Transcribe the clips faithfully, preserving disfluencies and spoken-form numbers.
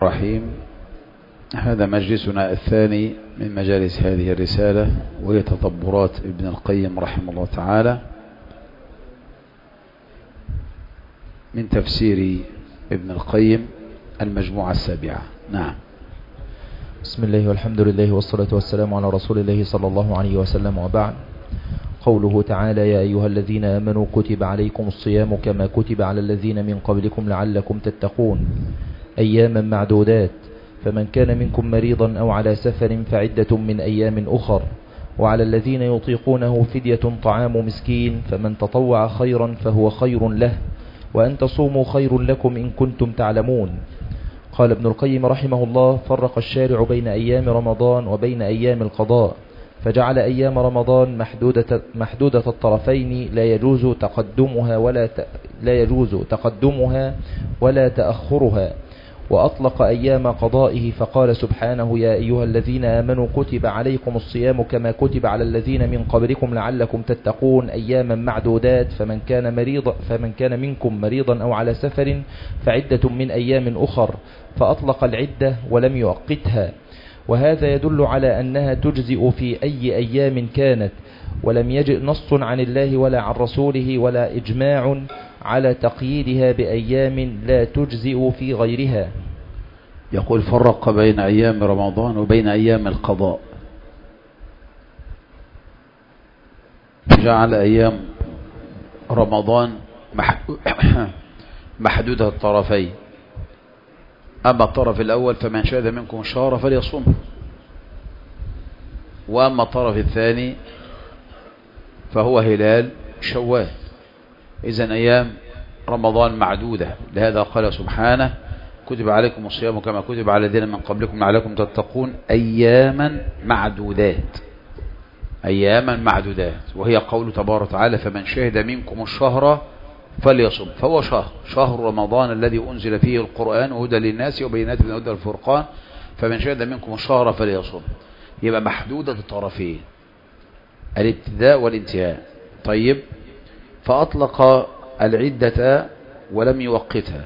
الرحيم. هذا مجلسنا الثاني من مجالس هذه الرسالة، وهي تدبرات ابن القيم رحمه الله تعالى من تفسير ابن القيم المجموعة السابعة. نعم. بسم الله والحمد لله والصلاة والسلام على رسول الله صلى الله عليه وسلم، وبعد. قوله تعالى: يا أيها الذين آمنوا كتب عليكم الصيام كما كتب على الذين من قبلكم لعلكم تتقون أياما معدودات، فمن كان منكم مريضا أو على سفر فعدة من أيام أخر، وعلى الذين يطيقونه فدية طعام مسكين، فمن تطوع خيرا فهو خير له، وأن تصوموا خير لكم إن كنتم تعلمون. قال ابن القيم رحمه الله: فرق الشارع بين أيام رمضان وبين أيام القضاء، فجعل أيام رمضان محدودة, محدودة الطرفين لا يجوز تقدمها ولا ت... لا يجوز تقدمها ولا تأخرها، وأطلق أيام قضائه فقال سبحانه: يا أيها الذين آمنوا كتب عليكم الصيام كما كتب على الذين من قبلكم لعلكم تتقون أياما معدودات، فمن كان مريضا فمن كان منكم مريضا أو على سفر فعدة من أيام أخر، فأطلق العدة ولم يؤقتها. وهذا يدل على أنها تجزئ في أي أيام كانت، ولم يجئ نص عن الله ولا عن رسوله ولا إجماع على تقييدها بأيام لا تجزئ في غيرها. يقول: فرق بين أيام رمضان وبين أيام القضاء، جعل أيام رمضان محدودة الطرفين، أما الطرف الأول فمن شهد منكم الشهر فليصوم، وأما الطرف الثاني فهو هلال شوال. إذن أيام رمضان معدودة، لهذا قال سبحانه: كتب عليكم الصيام كما كتب على الذين من قبلكم لعلكم تتقون أياما معدودات، أياما معدودات، وهي قول تبارك وتعالى: فمن شهد منكم الشهر فليصم. فهو شهر شهر رمضان الذي أنزل فيه القرآن هدى للناس وبينات من الهدى والفرقان، فمن شهد منكم الشهر فليصم. يبقى محدودة الطرفين، الابتداء والانتهاء. طيب، فأطلق العدة ولم يوقتها،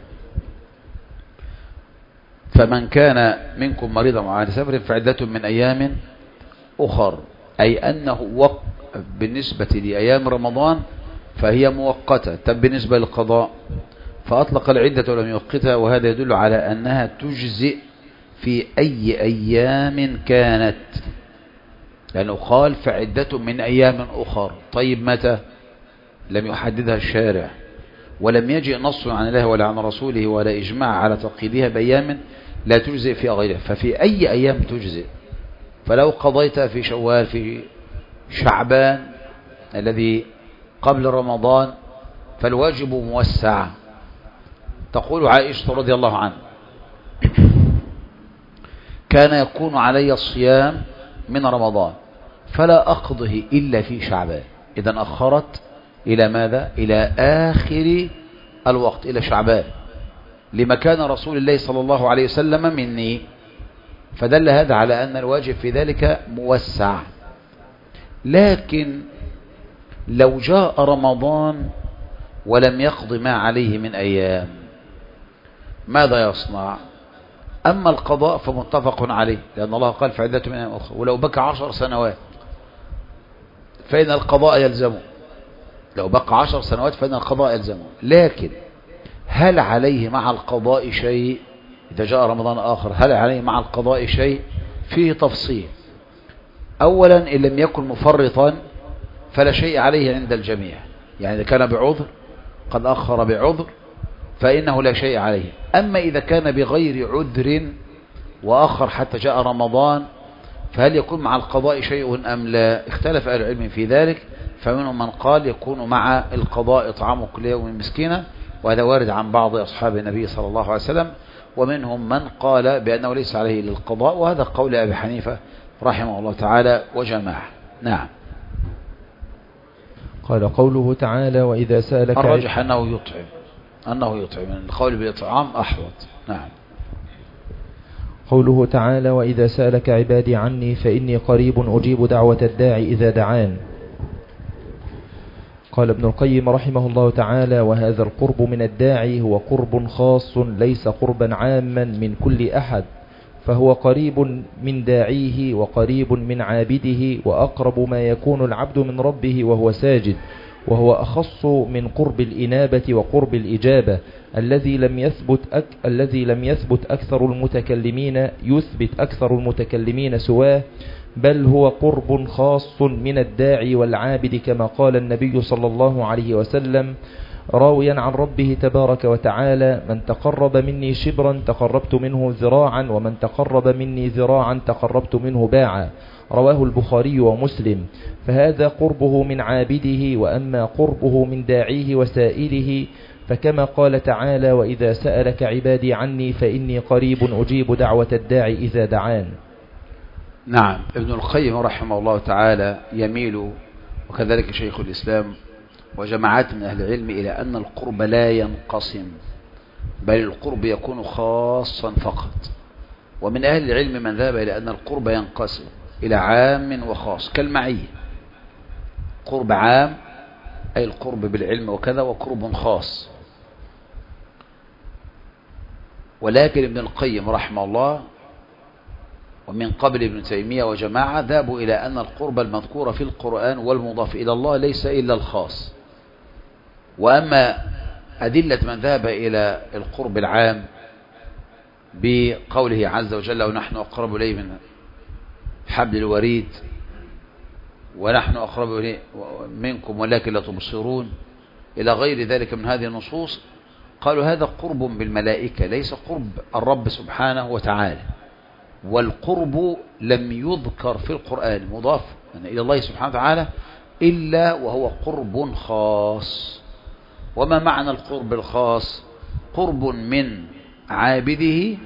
فمن كان منكم مريضا أو على سفر فعدة من أيام أخر، أي أنه وق... بالنسبة لأيام رمضان فهي مؤقتة. طب بالنسبة للقضاء فأطلق العدة ولم يوقتها، وهذا يدل على أنها تجزئ في أي أيام كانت، لأنه قال فعدة من أيام أخر. طيب متى؟ لم يحددها الشارع، ولم يجئ نص عن الله ولا عن رسوله ولا إجماع على تقييدها بأيام لا تجزئ في غيرها، ففي أي أيام تجزئ. فلو قضيت في شوال في شعبان الذي قبل رمضان فالواجب موسع. تقول عائشة رضي الله عنها: كان يكون علي الصيام من رمضان فلا أقضه إلا في شعبان. إذن أخرت إلى ماذا؟ إلى آخر الوقت، إلى شعبان، لمكان رسول الله صلى الله عليه وسلم مني، فدل هذا على أن الواجب في ذلك موسع. لكن لو جاء رمضان ولم يقض ما عليه من أيام ماذا يصنع؟ أما القضاء فمتفق عليه، لأن الله قال فعدة من أيام أخرى، ولو بكى عشر سنوات فإن القضاء يلزمه، لو بقى عشر سنوات فإن القضاء يلزمه. لكن هل عليه مع القضاء شيء إذا جاء رمضان آخر؟ هل عليه مع القضاء شيء؟ فيه تفصيل. أولا، إن لم يكن مفرطا فلا شيء عليه عند الجميع، يعني إذا كان بعذر قد أخر بعذر فإنه لا شيء عليه. أما إذا كان بغير عذر وأخر حتى جاء رمضان فهل يكون مع القضاء شيء أم لا؟ اختلف أهل العلم في ذلك، فمنهم من قال يكون مع القضاء إطعام كل يوم مسكينا، وهذا وارد عن بعض أصحاب النبي صلى الله عليه وسلم، ومنهم من قال بأنه ليس عليه للقضاء، وهذا قول أبي حنيفة رحمه الله تعالى وجماعة. نعم. قال قوله تعالى: وإذا سألك الراجح أنه يطعم، أنه يطعم، القول بالإطعام أحوط. نعم. قوله تعالى: وإذا سألك عبادي عني فإني قريب أجيب دعوة الداعي إذا دعان. قال ابن القيم رحمه الله تعالى: وهذا القرب من الداعي هو قرب خاص ليس قربا عاما من كل أحد، فهو قريب من داعيه وقريب من عابده، وأقرب ما يكون العبد من ربه وهو ساجد، وهو أخص من قرب الإنابة وقرب الإجابة الذي لم يثبت أك الذي لم يثبت أكثر المتكلمين يثبت أكثر المتكلمين سواه، بل هو قرب خاص من الداعي والعابد، كما قال النبي صلى الله عليه وسلم راويا عن ربه تبارك وتعالى: من تقرب مني شبرا تقربت منه ذراعا، ومن تقرب مني ذراعا تقربت منه باعا. رواه البخاري ومسلم. فهذا قربه من عابده، وأما قربه من داعيه وسائله فكما قال تعالى: وإذا سألك عبادي عني فإني قريب أجيب دعوة الداعي إذا دعان. نعم. ابن القيم رحمه الله تعالى يميل، وكذلك شيخ الإسلام وجماعات من أهل العلم، إلى أن القرب لا ينقسم، بل القرب يكون خاصا فقط. ومن أهل العلم من ذهب إلى أن القرب ينقسم إلى عام وخاص، كالمعية، قرب عام أي القرب بالعلم وكذا، وقرب خاص. ولكن ابن القيم رحمه الله ومن قبل ابن تيمية وجماعة ذهبوا إلى أن القرب المذكور في القرآن والمضاف إلى الله ليس إلا الخاص. وأما أدلة من ذهب إلى القرب العام بقوله عز وجل: ونحن أقرب إليه من حبل الوريد ونحن أقرب إليه منكم ولكن لا تبصرون، إلى غير ذلك من هذه النصوص، قالوا هذا قرب بالملائكة ليس قرب الرب سبحانه وتعالى. والقرب لم يذكر في القرآن مضاف إلى الله سبحانه وتعالى إلا وهو قرب خاص. وما معنى القرب الخاص؟ قرب من عابده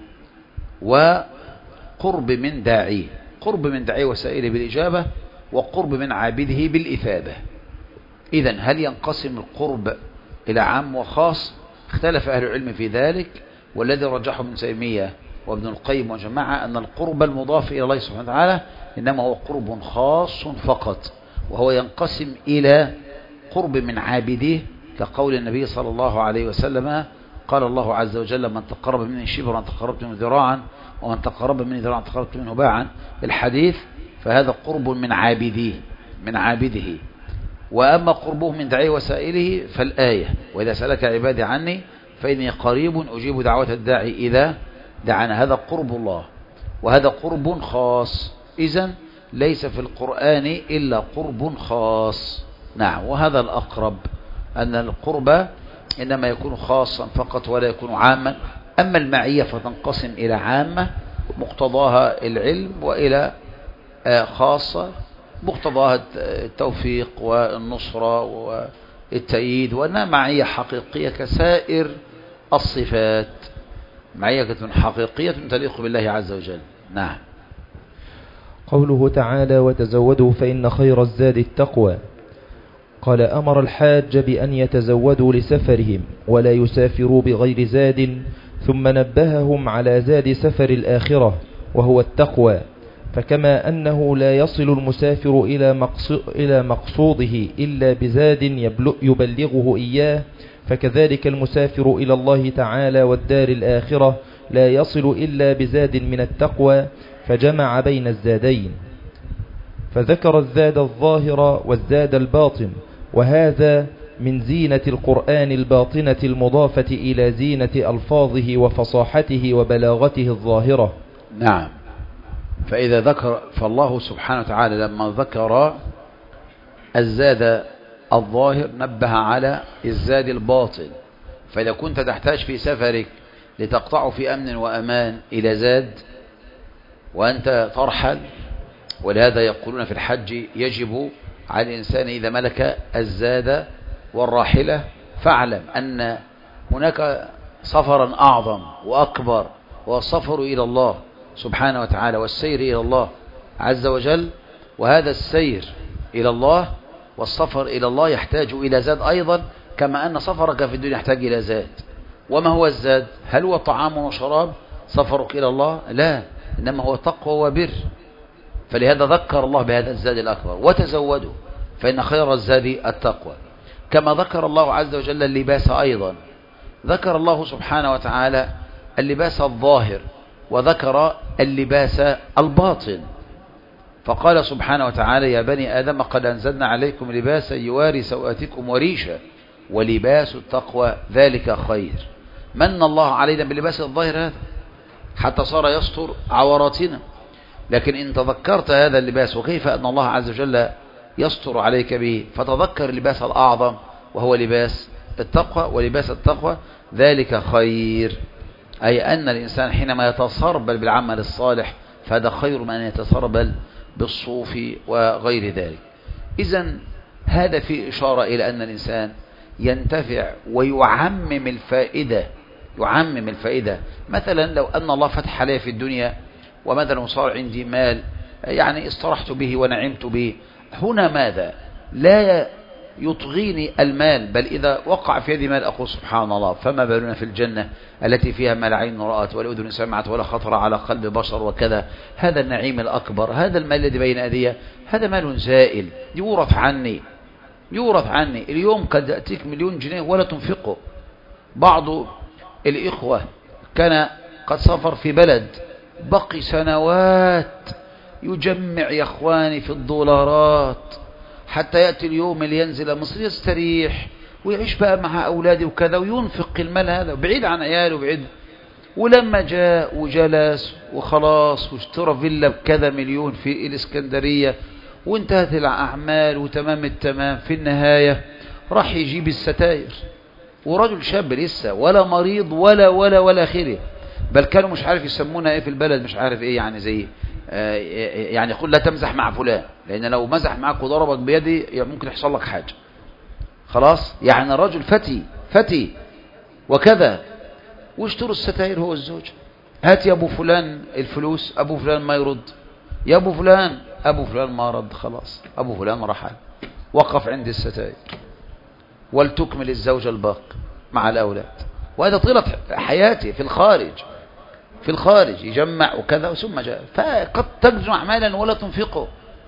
وقرب من داعيه، قرب من داعيه وسائله بالإجابة، وقرب من عابده بالإثابة. إذن هل ينقسم القرب إلى عام وخاص؟ اختلف أهل العلم في ذلك، والذي رجحه ابن تيمية وابن القيم وجماعة أن القرب المضاف إلى الله سبحانه وتعالى إنما هو قرب خاص فقط، وهو ينقسم إلى قرب من عابده، كقول النبي صلى الله عليه وسلم: قال الله عز وجل: من تقرب مني شبرا تقربت منه ذراعا، ومن تقرب مني ذراعا تقربت منه باعا، الحديث. فهذا قرب من عابده من عابده. وأما قربه من داعيه وسائله فالآية: وإذا سألك عبادي عني فإني قريب أجيب دعوة الداعي إذا دعانا. هذا قرب الله، وهذا قرب خاص. إذن ليس في القرآن إلا قرب خاص. نعم. وهذا الأقرب، أن القرب إنما يكون خاصا فقط ولا يكون عاما. أما المعية فتنقسم إلى عامة مقتضاها العلم، وإلى خاصة مقتضاها التوفيق والنصرة والتأييد، وأنها معية حقيقية كسائر الصفات، معية حقيقية تليق بالله عز وجل. نعم. قوله تعالى: وتزودوا فإن خير الزاد التقوى. قال: أمر الحاج بأن يتزودوا لسفرهم ولا يسافروا بغير زاد، ثم نبههم على زاد سفر الآخرة وهو التقوى. فكما أنه لا يصل المسافر إلى مقصوده إلا بزاد يبلغه إياه، فكذلك المسافر إلى الله تعالى والدار الآخرة لا يصل إلا بزاد من التقوى، فجمع بين الزادين، فذكر الزاد الظاهر والزاد الباطن، وهذا من زينة القرآن الباطنة المضافة إلى زينة ألفاظه وفصاحته وبلاغته الظاهرة. نعم. فإذا ذكر فالله سبحانه وتعالى لما ذكر الزاد الظاهر نبه على الزاد الباطن. فإذا كنت تحتاج في سفرك لتقطع في أمن وأمان إلى زاد وأنت ترحل، ولهذا يقولون في الحج يجب على الإنسان إذا ملك الزاد والراحلة فاعلم أن هناك سفرا أعظم وأكبر، والسفر إلى الله سبحانه وتعالى والسير إلى الله عز وجل. وهذا السير إلى الله والسفر إلى الله يحتاج إلى زاد أيضا، كما أن سفرك في الدنيا يحتاج إلى زاد. وما هو الزاد؟ هل هو طعام وشراب سفرك إلى الله؟ لا، إنما هو تقوى وبر. فلهذا ذكر الله بهذا الزاد الأكبر: وتزودوا فإن خير الزاد التقوى. كما ذكر الله عز وجل اللباس أيضا، ذكر الله سبحانه وتعالى اللباس الظاهر وذكر اللباس الباطن، فقال سبحانه وتعالى: يا بني آدم قد أنزلنا عليكم لباسا يواري سوآتكم وريشا ولباس التقوى ذلك خير. من الله علينا باللباس الظاهر هذا حتى صار يستر عوراتنا، لكن إن تذكرت هذا اللباس وكيف أن الله عز وجل يستر عليك به، فتذكر اللباس الأعظم وهو لباس التقوى، ولباس التقوى ذلك خير، أي أن الإنسان حينما يتسربل بالعمل الصالح فهذا خير من أن يتسربل بالصوف وغير ذلك. إذن هذا في إشارة إلى أن الإنسان ينتفع ويعمم الفائدة، يعمم الفائدة. مثلا لو أن الله فتح علي في الدنيا ومثلا صار عندي مال يعني استرحت به ونعمت به، هنا ماذا؟ لا يطغيني المال، بل إذا وقع في يدي مال أقول سبحان الله، فما بالنا في الجنة التي فيها ما لا عين رأت ولا أذن سمعت ولا خطر على قلب بشر وكذا. هذا النعيم الأكبر، هذا المال الذي بين أيدي، هذا مال زائل يورث عني، يورث عني. اليوم قد يأتيك مليون جنيه ولا تنفقه. بعض الإخوة كان قد سافر في بلد بقي سنوات يجمع يا إخواني في الدولارات حتى يأتي اليوم اللي ينزل مصر يستريح ويعيش بقى مع أولاده وكذا، وينفق المال هذا بعيد عن عياله بعيد. ولما جاء وجلس وخلاص واشترى فيلا بكذا مليون في الإسكندرية وانتهت الأعمال وتمام التمام، في النهاية راح يجيب الستاير، ورجل شاب لسه ولا مريض ولا ولا ولا خيره، بل كانوا مش عارف يسمونها ايه في البلد، مش عارف ايه يعني، زي آه يعني يقول لا تمزح مع فلان، لان لو مزح معك وضربك بيدي يعني ممكن يحصل لك حاجة. خلاص يعني الرجل فتي فتي وكذا، واشتروا الستاير هو الزوج. هات يا ابو فلان الفلوس، ابو فلان ما يرد، يا ابو فلان، ابو فلان ما رد، خلاص ابو فلان رحل، وقف عند الستاير ولتكمل الزوجة الباقي مع الأولاد. وهذا طيلة حياتي في الخارج، في الخارج يجمع وكذا ثم جاء، فقد تجمع مالا ولا تنفقه.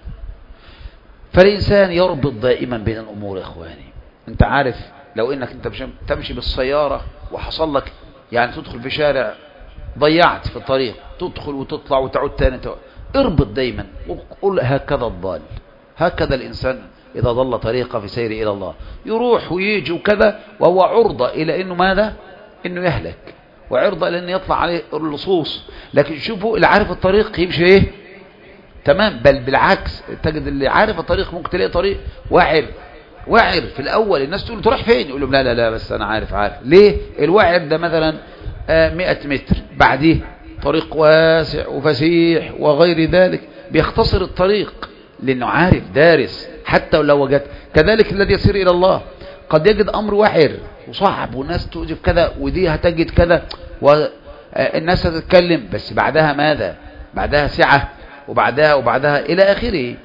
فالإنسان يربط دائما بين الأمور يا إخواني. أنت عارف لو إنك أنت تمشي بالسيارة وحصل لك يعني تدخل في شارع ضيعت في الطريق، تدخل وتطلع وتعود تاني، اربط دائما وقل هكذا الضال، هكذا الإنسان إذا ضل طريقة في سيره إلى الله، يروح ويجي وكذا وهو عرضة إلى إنه ماذا؟ إنه يهلك، وعرضة إلى إنه يطلع عليه اللصوص. لكن شوفوا اللي عارف الطريق يمشي إيه؟ تمام. بل بالعكس تجد اللي عارف الطريق ممكن تلاقي طريق وعر وعر في الأول، الناس تقول تروح فين؟ يقول لهم لا لا لا بس أنا عارف عارف. ليه؟ الوعر ده مثلا مئة متر، بعديه طريق واسع وفسيح وغير ذلك، بيختصر الطريق لأنه عارف دارس حتى لو وجد. كذلك الذي يسير إلى الله قد يجد أمر وحر وصعب والناس توجد كذا ودي هتجد كذا والناس هتتكلم، بس بعدها ماذا؟ بعدها سعة وبعدها وبعدها إلى آخره.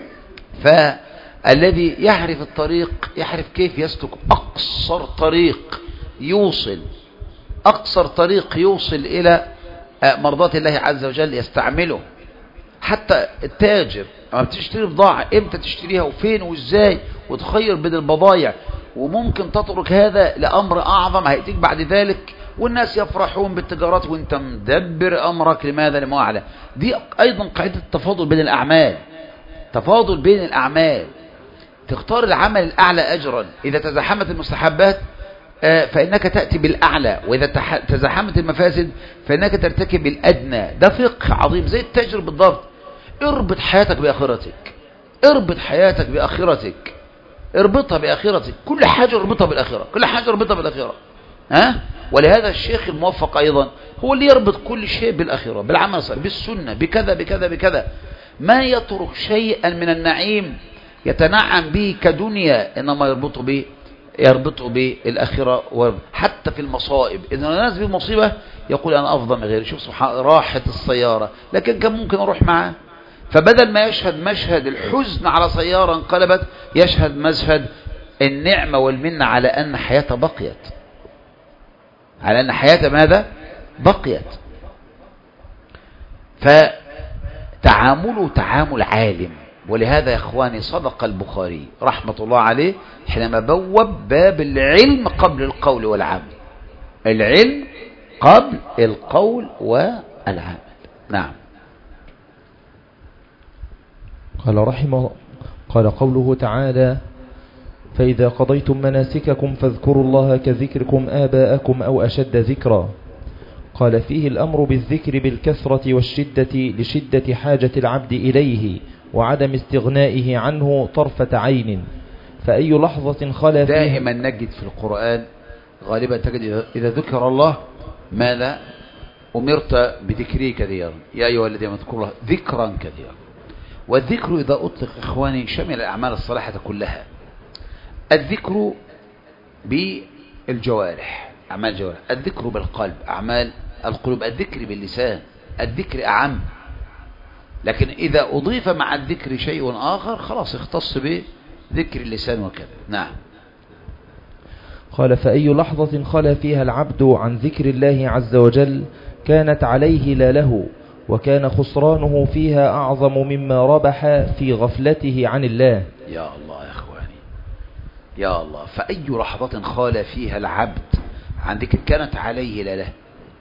فالذي يعرف الطريق يعرف كيف يسلك أقصر طريق يوصل، أقصر طريق يوصل إلى مرضاة الله عز وجل يستعمله. حتى التاجر لما بتشتري بضاعة امتى تشتريها وفين وازاي، وتخير بين البضائع، وممكن تترك هذا لأمر أعظم هيأتيك بعد ذلك، والناس يفرحون بالتجارات وانت مدبر أمرك لماذا؟ لما أعلى. دي أيضا قاعدة التفاضل بين الأعمال، تفاضل بين الأعمال، تختار العمل الأعلى أجرا. إذا تزاحمت المستحبات فإنك تأتي بالأعلى، وإذا تزاحمت المفاسد فإنك ترتكب الأدنى. ده فقه عظيم زي التاجر بالضبط. اربط حياتك بآخرتك، اربط حياتك بآخرتك، اربطها بآخرتك، كل حاجة اربطها بالآخرة، كل حاجة اربطها بالآخرة. ها؟ ولهذا الشيخ الموفق أيضا هو اللي يربط كل شيء بالآخرة، بالعمل الصالح، بالسنة، بكذا بكذا بكذا. ما يترك شيئا من النعيم يتنعم به كدنيا، إنما يربطه به يربطه بالآخرة. وحتى في المصائب إذا الناس بمصيبة يقول أنا أفضل من غيري. شوف سبحان راحة السيارة، لكن كان ممكن أروح معاه. فبدل ما يشهد مشهد الحزن على سيارة انقلبت، يشهد مشهد النعمة والمنة على أن حياته بقيت، على أن حياته ماذا؟ بقيت. فتعامله تعامل عالم، ولهذا يا إخواني صدق البخاري رحمة الله عليه حينما بوب باب العلم قبل القول والعمل. العلم قبل القول والعمل. نعم. قال رحمه قال قوله تعالى: فإذا قضيتم مناسككم فاذكروا الله كذكركم آباءكم أو أشد ذكرا. قال فيه الأمر بالذكر بالكثرة والشدة لشدة حاجة العبد إليه وعدم استغنائه عنه طرفة عين. فأي لحظة خلا فيها دائما نجد في القرآن غالبا تجد إذا ذكر الله ماذا؟ أمرت بذكره كثيرا، يا أيها الذين اذكروا الله ذكرا كثيرا. والذكر إذا أطلق إخواني شمل الأعمال الصالحة كلها. الذكر بالجوارح أعمال الجوارح، الذكر بالقلب أعمال القلوب، الذكر باللسان، الذكر أعم. لكن إذا أضيف مع الذكر شيء آخر خلاص اختص بذكر اللسان وكذا. نعم. قال فأي لحظة خلا فيها العبد عن ذكر الله عز وجل كانت عليه لا له، وكان خسرانه فيها أعظم مما ربح في غفلته عن الله. يا الله يا أخواني، يا الله. فأي لحظة خال فيها العبد عن ذكر كانت عليه لا له.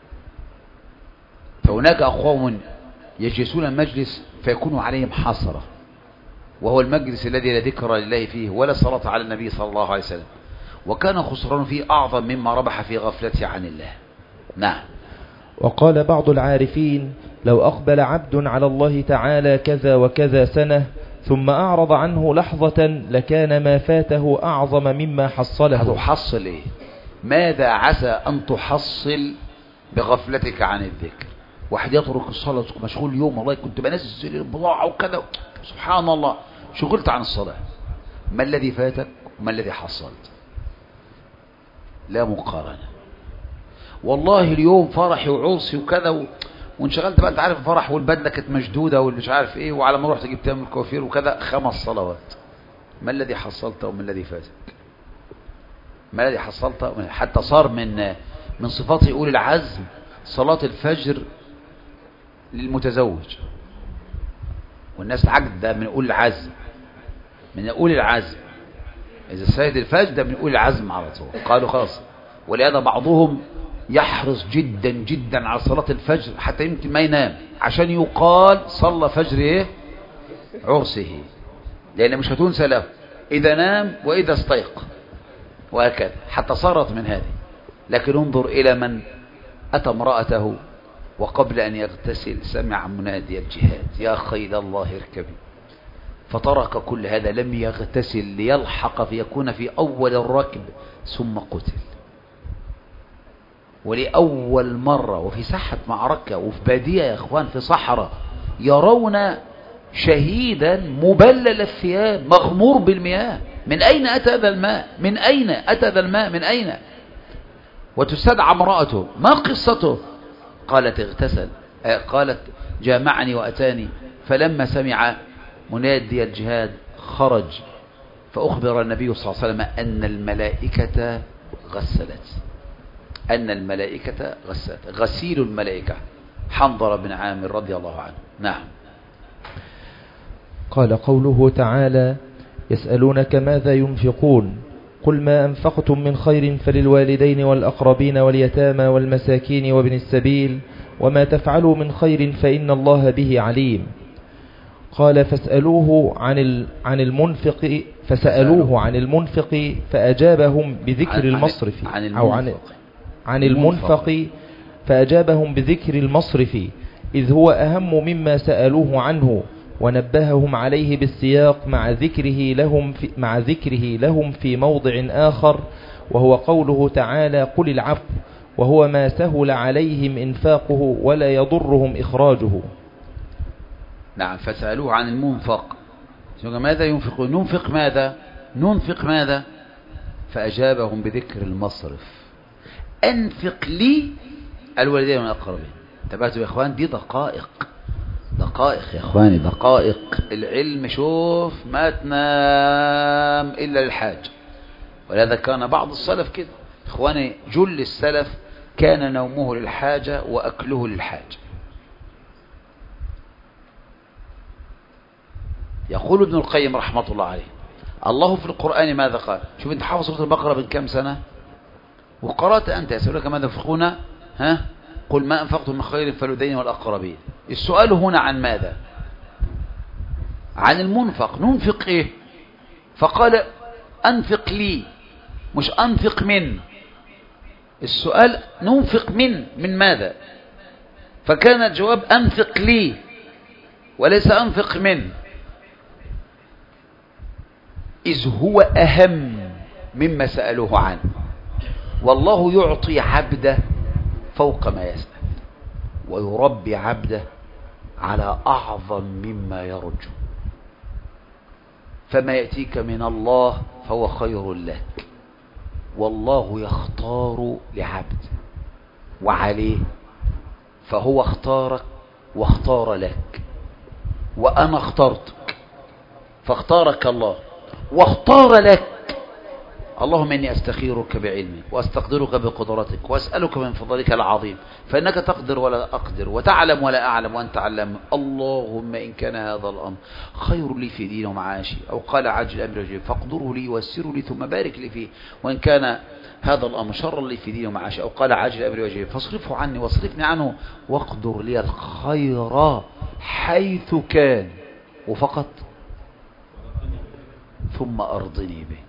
فهناك أقوام يجلسون المجلس فيكون عليهم حسرة، وهو المجلس الذي لا ذكر لله فيه ولا صلاة على النبي صلى الله عليه وسلم، وكان خسرانه فيه أعظم مما ربح في غفلته عن الله. نعم. وقال بعض العارفين: لو أقبل عبد على الله تعالى كذا وكذا سنة ثم أعرض عنه لحظة لكان ما فاته أعظم مما حصله. هتحصل إيه؟ ماذا عسى أن تحصل بغفلتك عن الذكر؟ واحد يترك الصلاة مشغول يوم، والله كنت بنزل البضاعة وكذا، سبحان الله شغلت عن الصلاة. ما الذي فاتك وما الذي حصلت؟ لا مقارنة. والله اليوم فرحي وعرسي وكذا و... وانشغلت بقى، انت عارف الفرح والبدله كانت مشدوده والمش عارف ايه، وعلى ما رحت جبت من الكوافير وكذا خمس صلوات. ما الذي حصلته وما الذي فاتك؟ ما الذي حصلته؟ حتى صار من من صفات أولي العزم صلاة الفجر للمتزوج، والناس تعجب ده من أولي العزم، من أولي العزم. إذا السيد الفجر ده من أولي العزم على طول. قالوا خلاص. ولهذا بعضهم يحرص جدا جدا على صلاة الفجر حتى يمكن ما ينام عشان يقال صلى فجر ايه عرسه، لأن مش هتنسى له إذا نام وإذا استيقظ، وهكذا حتى صارت من هذه. لكن انظر إلى من أتى امرأته وقبل أن يغتسل سمع منادي الجهاد: يا خيل الله اركبي، فترك كل هذا لم يغتسل ليلحق فيكون في أول الركب ثم قتل. ولأول مرة وفي ساحة معركة وفي بادية يا إخوان في صحراء يرون شهيدا مبلل الثياب مغمور بالمياه. من أين أتى هذا الماء؟ من أين أتى هذا الماء؟ من أين؟ وتستدعى امرأته: ما قصته؟ قالت: اغتسل. قالت: جامعني وأتاني، فلما سمع منادي الجهاد خرج، فأخبر النبي صلى الله عليه وسلم أن الملائكة غسلت، أن الملائكة غسلت، غسيل الملائكة حنظل بن عامر رضي الله عنه. نعم. قال قوله تعالى: يسألونك ماذا ينفقون قل ما أنفقتم من خير فللوالدين والأقربين واليتامى والمساكين وابن السبيل وما تفعلوا من خير فإن الله به عليم. قال فاسألوه عن عن المنفق فسألوه عن المنفق فأجابهم بذكر المصرف أو عن عن المنفق فأجابهم بذكر المصرف إذ هو أهم مما سألوه عنه، ونبههم عليه بالسياق مع ذكره لهم في مع ذكره لهم في موضع آخر، وهو قوله تعالى: قل العفو، وهو ما سهل عليهم إنفاقه ولا يضرهم إخراجه. نعم. فسألوه عن المنفق ماذا ينفقون، ننفق ماذا ننفق ماذا فأجابهم بذكر المصرف: أنفق لي الوالدين والأقربين. انتبهتوا يا إخوان؟ دي دقائق دقائق يا إخواني، دقائق العلم. شوف ما تنام إلا للحاج. ولهذا كان بعض السلف كده إخواني، جل السلف كان نومه للحاجة وأكله للحاجة. يقول ابن القيم رحمة الله عليه: الله في القرآن ماذا قال؟ شوف انت حافظ سورة البقرة من كم سنة وقرأت أنت يسألك ماذا ينفقون، ها؟ قل ما أنفقتم من خير فالوالدين والأقربين. السؤال هنا عن ماذا؟ عن المنفق. ننفق إيه؟ فقال أنفق لي، مش أنفق من. السؤال ننفق من من ماذا؟ فكان الجواب أنفق لي وليس أنفق من، إذ هو أهم مما سألوه عنه. والله يعطي عبده فوق ما يسأل ويربي عبده على أعظم مما يرجو. فما يأتيك من الله فهو خير لك، والله يختار لعبده وعليه، فهو اختارك واختار لك، وأنا اخترتك فاختارك الله واختار لك. اللهم إني أستخيرك بعلمك وأستقدرك بقدرتك وأسألك من فضلك العظيم، فإنك تقدر ولا أقدر وتعلم ولا أعلم وأنت علم. اللهم إن كان هذا الأمر خير لي في ديني ومعاشي، أو قال عاجل أمر رجل فاقدره لي ويسره لي ثم بارك لي فيه، وإن كان هذا الأمر شرا لي في ديني ومعاشي، أو قال عاجل أمر رجل فاصرفه عني واصرفني عنه واقدر لي الخير حيث كان، وفقط ثم أرضني به.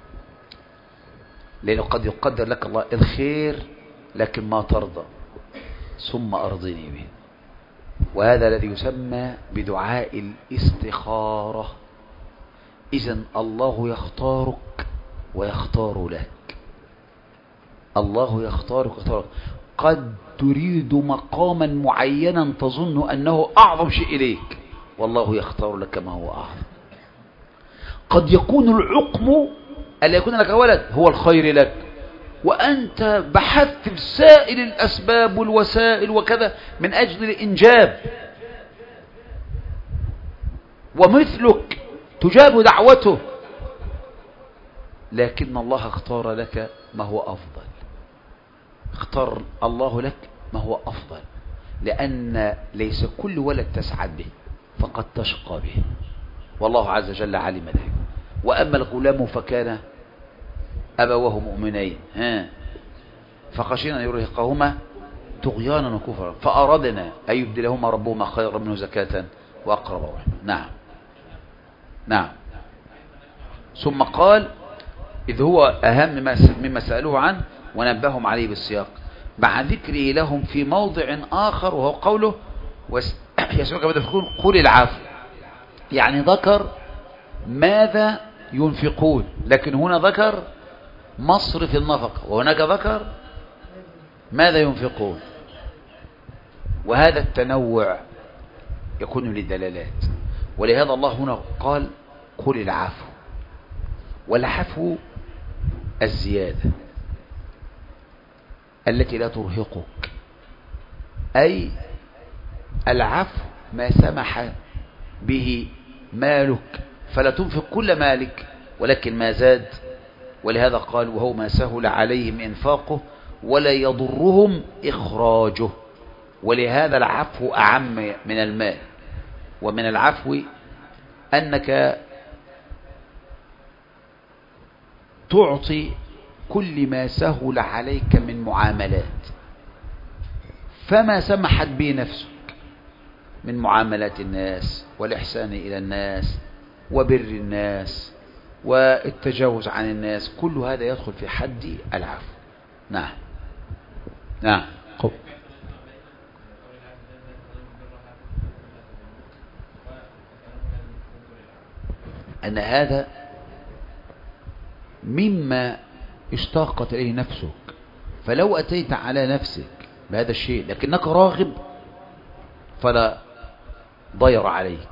لأنه قد يقدر لك الله الخير لكن ما ترضى، ثم أرضني به. وهذا الذي يسمى بدعاء الاستخارة. إذن الله يختارك ويختار لك. الله يختارك ويختار لك. قد تريد مقاما معينا تظن أنه أعظم شيء إليك، والله يختار لك ما هو أعظم. قد يكون العقم ألا يكون لك ولد هو الخير لك، وأنت بحثت في سائر الأسباب والوسائل وكذا من أجل الإنجاب، ومثلك تجاب دعوته، لكن الله اختار لك ما هو أفضل. اختار الله لك ما هو أفضل، لأن ليس كل ولد تسعد به فقد تشقى به، والله عز وجل علم ذلك. وأما الغلام فكان أبواه مؤمنين ها فخشينا أن يرهقهما طغيانا وكفرا فأردنا أن يبدلهما ربهما خيرا منه زكاة وأقرب رحمة. نعم نعم. ثم قال إذ هو أهم مما سألوه عنه ونبههم عليه بالسياق مع ذكره لهم في موضع آخر، وهو قوله يسألونك ماذا ينفقون قل العفو. يعني ذكر ماذا ينفقون، لكن هنا ذكر مصرف النفقة، وهناك ذكر ماذا ينفقون. وهذا التنوع يكون للدلالات، ولهذا الله هنا قال قل العفو. والعفو الزيادة التي لا ترهقك، أي العفو ما سمح به مالك فلا تنفق كل مالك ولكن ما زاد. ولهذا قال وهو ما سهل عليهم إنفاقه ولا يضرهم إخراجه. ولهذا العفو أعم من المال. ومن العفو أنك تعطي كل ما سهل عليك من معاملات، فما سمحت به نفسك من معاملات الناس والإحسان إلى الناس وبر الناس والتجاوز عن الناس، كل هذا يدخل في حد العفو. نعم نعم. أن هذا مما اشتاقت إليه نفسك، فلو أتيت على نفسك بهذا الشيء لكنك راغب فلا ضير عليك.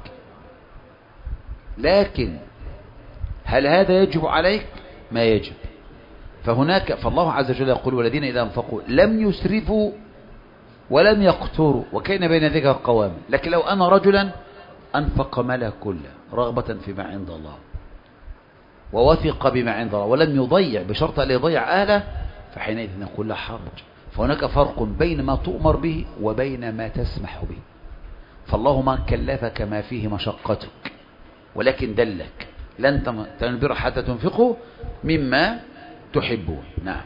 لكن هل هذا يجب عليك؟ ما يجب. فهناك فالله عز وجل يقول والذين إذا انفقوا لم يسرفوا ولم يقتروا وكان بين ذلك قواما. لكن لو أنا رجلا أنفق ماله كله رغبة فيما عند الله ووثق بما عند الله ولم يضيع بشرط أن يضيع أهله، فحينئذ نقول لا حرج. فهناك فرق بين ما تؤمر به وبين ما تسمح به. فالله ما كلفك ما فيه مشقتك، ولكن دلك لن تنالوا البر حتى تنفقوا مما تحبون. نعم.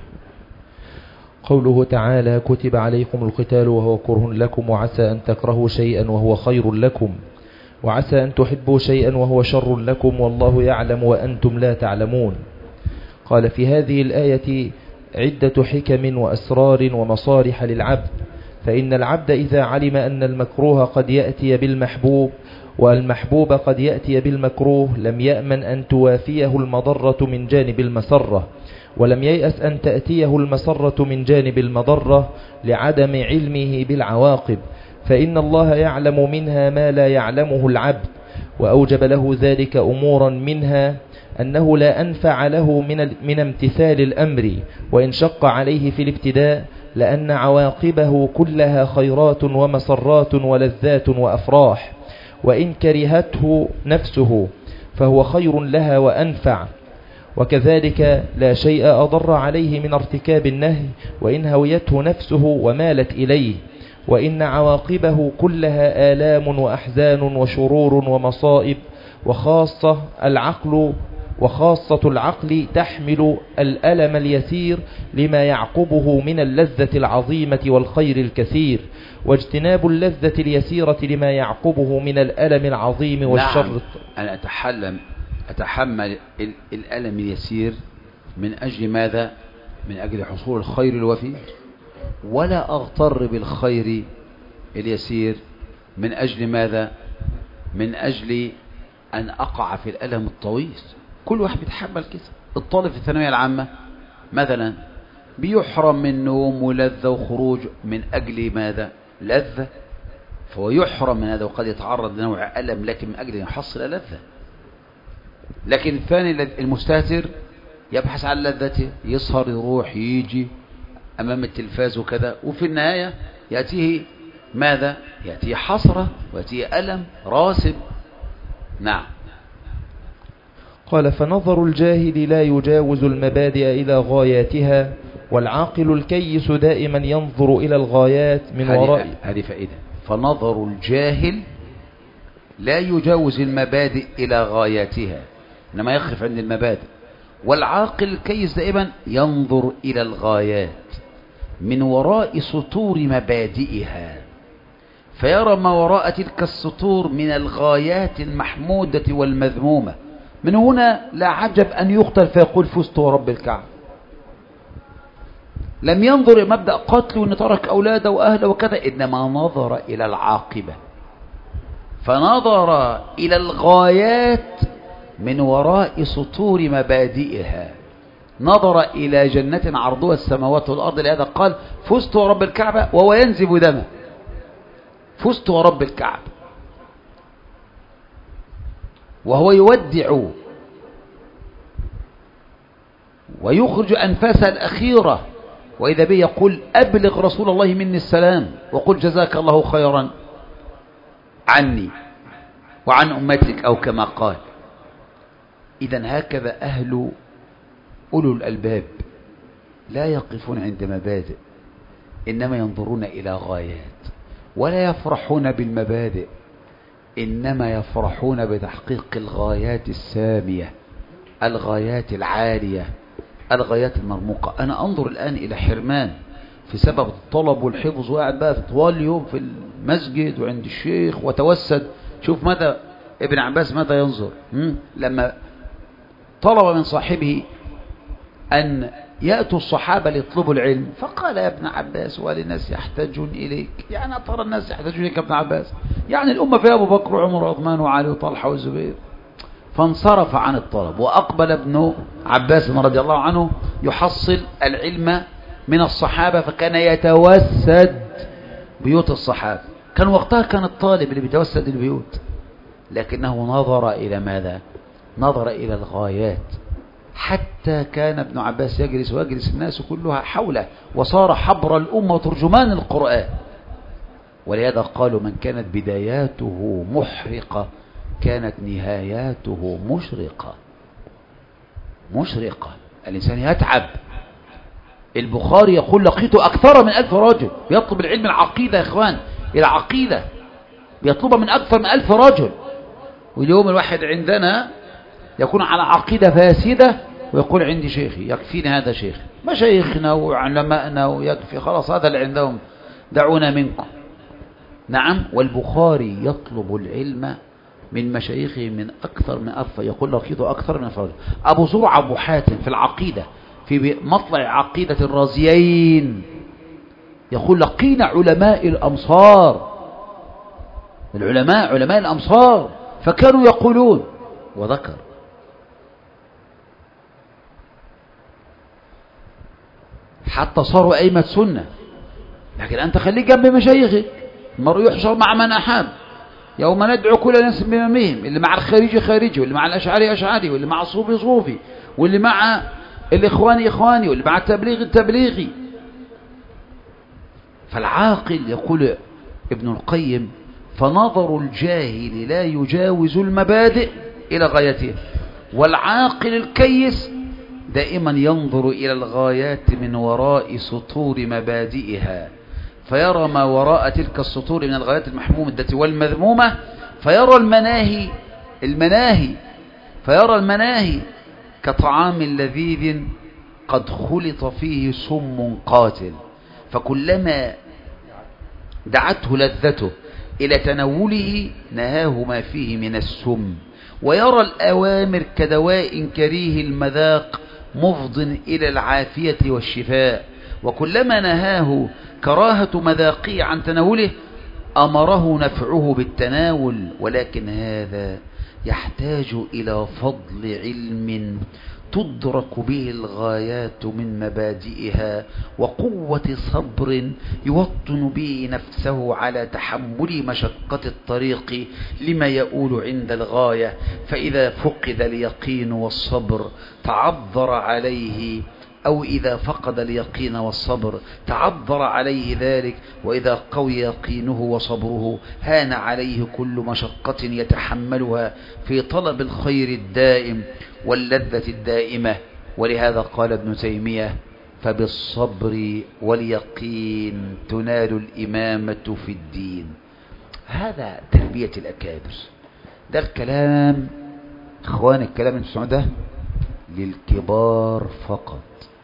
قوله تعالى كتب عليكم القتال وهو كره لكم وعسى أن تكرهوا شيئا وهو خير لكم وعسى أن تحبوا شيئا وهو شر لكم والله يعلم وأنتم لا تعلمون. قال في هذه الآية عدة حكم وأسرار ومصالح للعبد، فإن العبد إذا علم أن المكروه قد يأتي بالمحبوب والمحبوب قد يأتي بالمكروه لم يأمن أن توافيه المضرة من جانب المسرة، ولم ييأس أن تأتيه المسرة من جانب المضرة لعدم علمه بالعواقب، فإن الله يعلم منها ما لا يعلمه العبد، وأوجب له ذلك أمورا منها أنه لا أنفع له من, من امتثال الأمر وإن شق عليه في الابتداء، لأن عواقبه كلها خيرات ومسرات ولذات وأفراح، وإن كرهته نفسه فهو خير لها وأنفع، وكذلك لا شيء أضر عليه من ارتكاب النهي وإن هويته نفسه ومالت إليه، وإن عواقبه كلها آلام وأحزان وشرور ومصائب، وخاصة العقل وخاصة العقل تحمل الألم اليسير لما يعقبه من اللذة العظيمة والخير الكثير، واجتناب اللذة اليسيرة لما يعقبه من الألم العظيم والشر. نعم. أنا أتحلم أتحمل الألم اليسير من أجل ماذا؟ من أجل حصول الخير الوفي، ولا أغتر بالخير اليسير من أجل ماذا؟ من أجل أن أقع في الألم الطويل. كل واحد بيتحمل كده. الطالب في الثانوية العامة مثلا بيحرم من نوم ولذة وخروج من أجل ماذا؟ لذة، فهو يحرم من هذا وقد يتعرض لنوع ألم لكن من أجل أن يحصل لذة. لكن الثاني المستهتر يبحث عن لذته، يسهر يروح يجي أمام التلفاز وكذا، وفي النهاية يأتيه ماذا؟ يأتيه حسرة ويأتيه ألم راسب. نعم. قال فنظر الجاهل لا يجاوز المبادئ إلى غاياتها، والعاقل الكيس دائما ينظر إلى الغايات من وراء. هذه فائدة. فنظر الجاهل لا يجاوز المبادئ إلى غاياتها، إنما يخف عند المبادئ، والعاقل الكيس دائما ينظر إلى الغايات من وراء سطور مبادئها، فيرى ما وراء تلك السطور من الغايات المحمودة والمذمومة. من هنا لا عجب أن يقتل فيقول فزت ورب الكعبة. لم ينظر مبدأ قتل وأن ترك أولاده وأهله وكذا، إنما نظر إلى العاقبة، فنظر إلى الغايات من وراء سطور مبادئها، نظر إلى جنة عرضها السماوات والأرض، لهذا قال فزت ورب الكعبة وهو ينزف دمه. فزت ورب الكعبة وهو يودع ويخرج أنفاسه الأخيرة، وإذا به يقول أبلغ رسول الله مني السلام وقل جزاك الله خيرا عني وعن أمتك، أو كما قال. إذن هكذا أهل أولو الألباب لا يقفون عند مبادئ، إنما ينظرون إلى غايات، ولا يفرحون بالمبادئ، إنما يفرحون بتحقيق الغايات السامية، الغايات العالية، الغايات المرموقة. أنا أنظر الآن إلى حرمان في سبب الطلب والحفظ، وقاعد بقى طوال اليوم في المسجد وعند الشيخ وتوسد. شوف ماذا ابن عباس ماذا ينظر لما طلب من صاحبه أن يأتوا الصحابة ليطلبوا العلم، فقال يا ابن عباس وللناس يحتاجون إليك. يعني ترى الناس يحتاجون إليك يا ابن عباس؟ يعني الأمة فيها أبو بكر وعمر وعثمان وعلي وطلحة والزبير. فانصرف عن الطلب، وأقبل ابن عباس رضي الله عنه يحصل العلم من الصحابة، فكان يتوسد بيوت الصحابة. كان وقتها كان الطالب اللي بيتوسد البيوت، لكنه نظر إلى ماذا؟ نظر إلى الغايات، حتى كان ابن عباس يجلس ويجلس الناس كلها حوله، وصار حبر الأمة وترجمان القرآن. ولهذا قالوا من كانت بداياته محرقة كانت نهاياته مشرقة. مشرقة، الإنسان يتعب. البخاري يقول لقيت أكثر من ألف رجل يطلب العلم، العقيدة يا إخوان، العقيدة بيطلبها من أكثر من ألف رجل، واليوم الواحد عندنا يكون على عقيدة فاسدة ويقول عندي شيخي، يكفيني هذا شيخي، مشايخنا وعلماءنا ويكفي، خلاص هذا اللي عندهم، دعونا منكم. نعم. والبخاري يطلب العلم من مشايخه من أكثر من ألف، يقول لقيته أكثر من ألف. أبو زرع أبو حاتم في العقيدة في مطلع عقيدة الرازيين يقول لقينا علماء الأمصار، العلماء علماء الأمصار فكانوا يقولون، وذكر حتى صاروا أئمة سنة. لكن أنت خليك جنب مشايخك، المرء يحشر مع من أحب، يوم ندعو كل ناس بإمامهم، اللي مع الخارجي خارجي، واللي مع الأشعري أشعري، واللي مع الصوفي صوفي، واللي مع الإخواني إخواني، واللي مع التبليغ التبليغي. فالعاقل يقول ابن القيم فنظر الجاهل لا يجاوز المبادئ إلى غايته، والعاقل الكيس دائما ينظر إلى الغايات من وراء سطور مبادئها، فيرى ما وراء تلك السطور من الغايات المحمودة والمذمومة، فيرى المناهي المناهي فيرى المناهي كطعام لذيذ قد خلط فيه سم قاتل، فكلما دعته لذته إلى تناوله نهاه ما فيه من السم، ويرى الأوامر كدواء كريه المذاق مفض إلى العافية والشفاء، وكلما نهاه كراهة مذاقه عن تناوله أمره نفعه بالتناول. ولكن هذا يحتاج إلى فضل علم تدرك به الغايات من مبادئها، وقوة صبر يوطن به نفسه على تحمل مشقة الطريق لما يؤول عند الغاية. فإذا فقد اليقين والصبر تعذر عليه، أو إذا فقد اليقين والصبر تعذر عليه ذلك، وإذا قوي يقينه وصبره هان عليه كل مشقة يتحملها في طلب الخير الدائم واللذة الدائمة. ولهذا قال ابن تيمية فبالصبر واليقين تنال الإمامة في الدين. هذا تربية الأكابر. ده الكلام إخوان، الكلام اللي بتسمعوه ده للكبار فقط.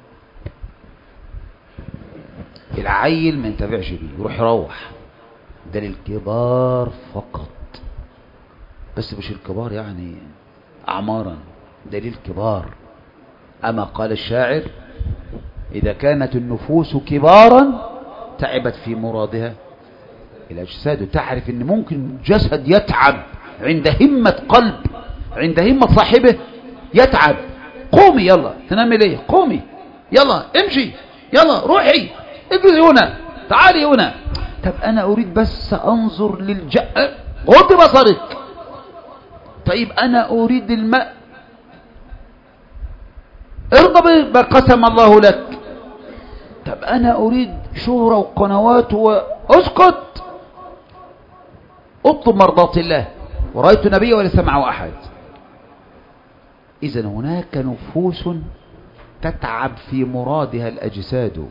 العيل ما ينتفعش بيه، يروح يروح. ده للكبار فقط، بس مش الكبار يعني أعمارا، ده للكبار. أما قال الشاعر إذا كانت النفوس كبارا تعبت في مرادها الأجساد. تعرف أن ممكن جسد يتعب عند همة قلب، عند همة صاحبه يتعب. قومي يلا تنامي ليه، قومي يلا امشي يلا روحي اجري هنا تعالي هنا. طب أنا أريد بس أنظر للجأ، غض بصرك. طيب أنا أريد الماء، ارضى بما قسم الله لك. طب أنا أريد شهرة وقنوات واسكت، اطلب مرضات الله. ورأيت نبي ولا سمعه أحد. إذن هناك نفوس تتعب في مرادها الأجساد،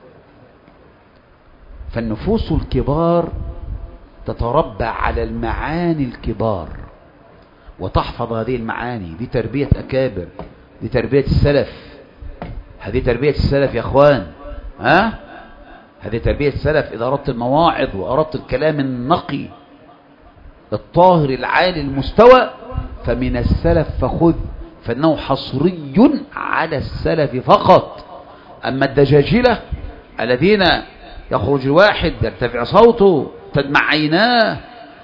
فالنفوس الكبار تتربى على المعاني الكبار وتحفظ هذه المعاني. دي تربية أكابر، دي تربية السلف، هذه تربية السلف يا أخوان. ها؟ هذه تربية السلف. إذا أردت المواعظ وأردت الكلام النقي الطاهر العالي المستوى فمن السلف فخذ، فإنه حصري على السلف فقط. أما الدجاجلة الذين يخرج الواحد يرتفع صوته تدمع عيناه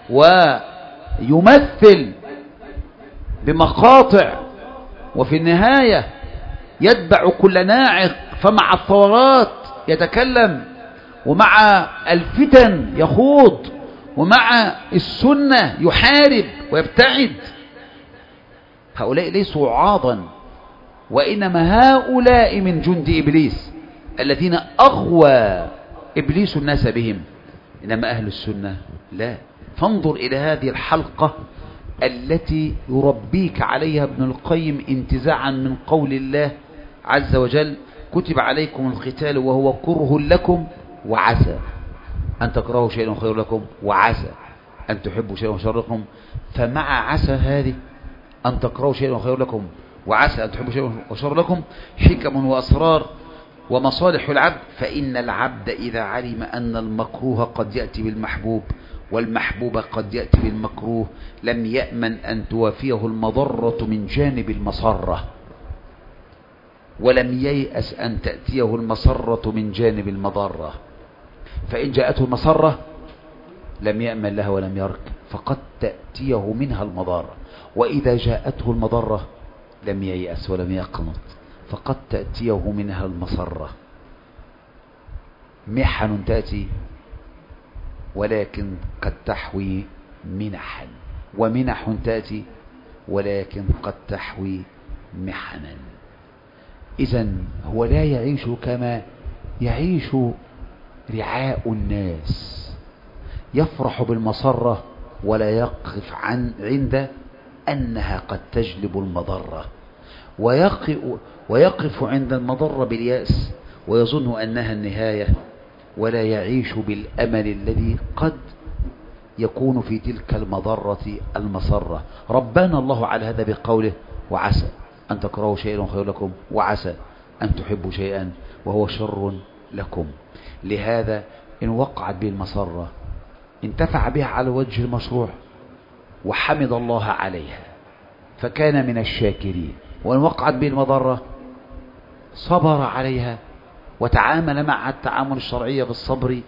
ويمثل بمقاطع، وفي النهاية يتبع كل ناعق، فمع الثورات يتكلم، ومع الفتن يخوض، ومع السنة يحارب ويبتعد. هؤلاء ليسوا وعاظا، وإنما هؤلاء من جند إبليس الذين أغوى إبليس الناس بهم. إنما أهل السنة لا. فانظر إلى هذه الحلقة التي يربيك عليها ابن القيم انتزاعا من قول الله عز وجل كتب عليكم القتال وهو كره لكم وعسى أن تكرهوا شيئا خير لكم وعسى أن تحبوا شيئا وخير لكم، فمع عسى هذه أن تكرهوا شيئا وخير لكم وعسى أن تحبوا شيئا وشر لكم حكم وأسرار ومصالح العبد. فإن العبد إذا علم أن المكروه قد يأتي بالمحبوب والمحبوب قد يأتي بالمكروه لم يأمن أن توافيه المضرة من جانب المسرة، ولم ييأس أن تأتيه المسرة من جانب المضرة. فإن جاءته المسرة لم يأمن لها ولم يرك، فقد تأتيه منها المضرة. وإذا جاءته المضرة لم ييأس ولم يقنط، فقد تأتيه منها المسرة. محن تأتي ولكن قد تحوي منحا، ومنح تأتي ولكن قد تحوي محنا. إذن هو لا يعيش كما يعيش رعاء الناس، يفرح بالمسرة ولا يقف عن عند أنها قد تجلب المضرة، ويقف عند المضرة باليأس ويظن أنها النهاية، ولا يعيش بالأمل الذي قد يكون في تلك المضرة المسرة. ربنا الله على هذا بقوله وعسى أن تكرهوا شيئا خير لكم وعسى أن تحبوا شيئا وهو شر لكم. لهذا إن وقعت به المسرة انتفع بها على وجه المشروع وحمد الله عليها فكان من الشاكرين، وإن وقعت به المضرة صبر عليها وتعامل مع التعامل الشرعي بالصبر،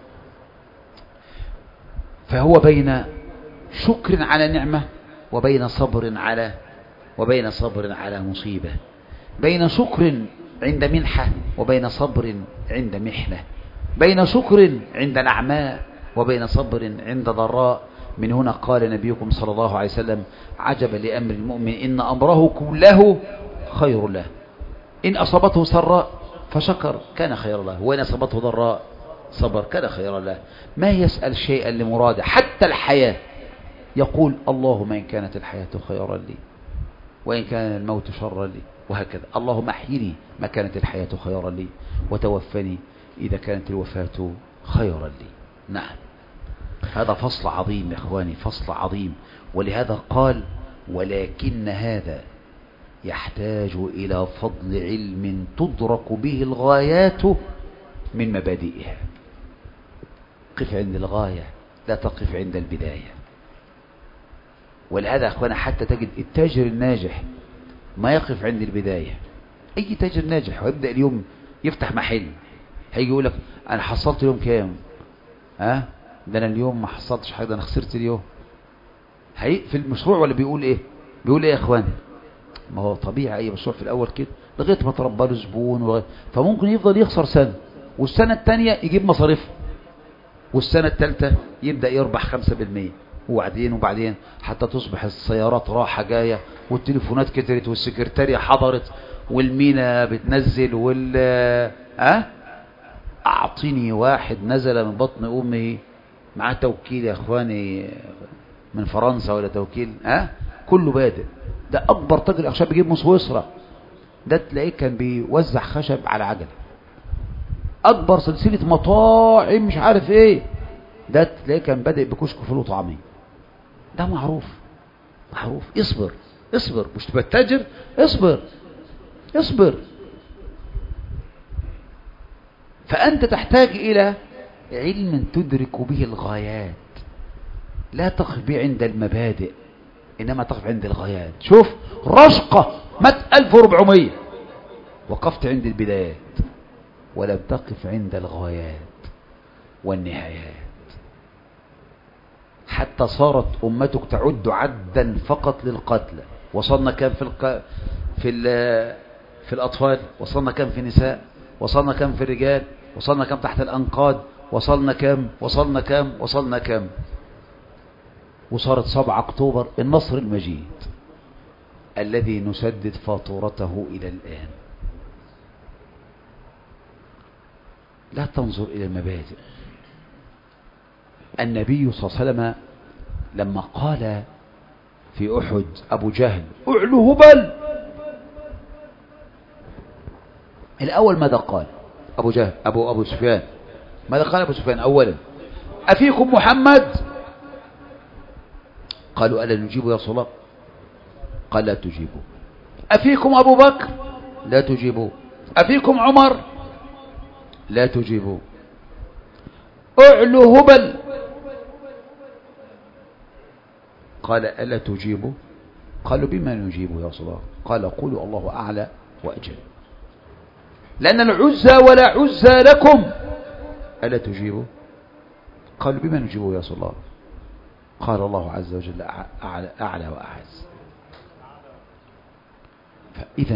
فهو بين شكر على نعمة وبين صبر على وبين صبر على مصيبة، بين شكر عند منحة وبين صبر عند محنة، بين شكر عند نعماء وبين صبر عند ضراء. من هنا قال نبيكم صلى الله عليه وسلم عجبا لأمر المؤمن إن أمره كله خير له، إن أصابته سراء فشكر كان خير له، وإن أصابته ضراء صبر كان خير له. ما يسأل شيئا لمراده، حتى الحياة يقول اللهم إن كانت الحياة خيرا لي وإن كان الموت شرا لي، وهكذا اللهم أحيني ما كانت الحياة خيرا لي وتوفني إذا كانت الوفاة خيرا لي. نعم، هذا فصل عظيم يا إخواني، فصل عظيم. ولهذا قال ولكن هذا يحتاج إلى فضل علم تدرك به الغايات من مبادئها. قف عند الغاية لا تقف عند البداية. ولهذا أخوانا حتى تجد التاجر الناجح ما يقف عند البداية. أي تاجر ناجح ويبدأ اليوم يفتح محل هيجي يقول لك أنا حصلت اليوم كام؟ ها؟ ده أنا اليوم ما حصلتش حاجة، ده أنا خسرت اليوم. هيقفل المشروع ولا بيقول إيه؟ بيقول إيه يا إخواني؟ ما هو طبيعي أي مشروع في الأول كده لغاية ما تربى له زبون ولغاية... فممكن يفضل يخسر سنة، والسنة الثانية يجيب مصاريفه، والسنة الثالثة يبدأ يربح خمسة بالمية، وبعدين وبعدين حتى تصبح السيارات راحة جاية والتليفونات كترت والسكرتارية حضرت والمينا بتنزل وال أه؟ أعطيني واحد نزل من بطن أمه معاه توكيل يا إخواني من فرنسا ولا توكيل أه؟ كله بادئ. ده أكبر تاجر أخشاب بيجيب من سويسرا، ده تلاقيه كان بيوزع خشب على عجل. أكبر سلسلة مطاعم مش عارف إيه، ده تلاقيه كان بادئ بكشك فول وطعمية. ده معروف معروف. اصبر اصبر، مش تبقى تاجر، اصبر اصبر. فأنت تحتاج إلى علم تدرك به الغايات، لا تقف به عند المبادئ إنما تقف عند الغايات. شوف رشقة مات ألف وأربعمية وقفت عند البدايات ولم تقف عند الغايات والنهايات، حتى صارت أمتك تعد عدا فقط للقتلى. وصلنا كم في الق... في ال... في الأطفال، وصلنا كم في النساء، وصلنا كم في الرجال، وصلنا كم تحت الأنقاض، وصلنا كم وصلنا كم وصلنا كم وصارت سبعة أكتوبر النصر المجيد الذي نسدد فاتورته إلى الآن. لا تنظر إلى المبادئ. النبي صلى الله عليه وسلم لما قال في أحد أبو جهل أعلو هبل، الأول ماذا قال أبو جهل أبو أبو سفيان؟ ماذا قال أبو سفيان أولا؟ أفيكم محمد؟ قالوا ألا نجيب يا رسول الله؟ قال لا تجيبوا. أفيكم أبو بكر؟ لا تجيبوا. أفيكم عمر؟ لا تجيبوا. أعلو هبل؟ قال ألا تجيبوا؟ قالوا بما نجيب يا رسول الله؟ قال قولوا الله أعلى وأجل، لأن العزى ولا عزى لكم. ألا تجيبوا؟ قالوا بما نجيبه يا رسول الله؟ قال الله عز وجل أعلى, أعلى وأعز. فإذا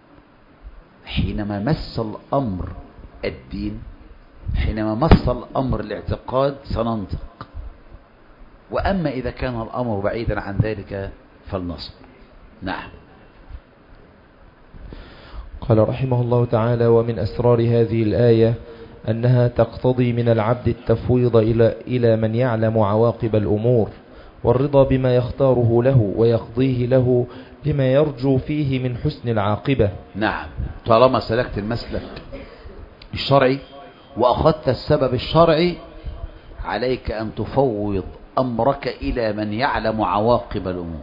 حينما مس الأمر الدين، حينما مس الأمر الاعتقاد سننطق، وأما إذا كان الأمر بعيدا عن ذلك فلنصبر. نعم. قال رحمه الله تعالى: ومن أسرار هذه الآية أنها تقتضي من العبد التفويض إلى إلى من يعلم عواقب الأمور، والرضا بما يختاره له ويقضيه له لما يرجو فيه من حسن العاقبة. نعم. طالما سلكت المسلك الشرعي وأخذت السبب الشرعي، عليك أن تفوض أمرك إلى من يعلم عواقب الأمور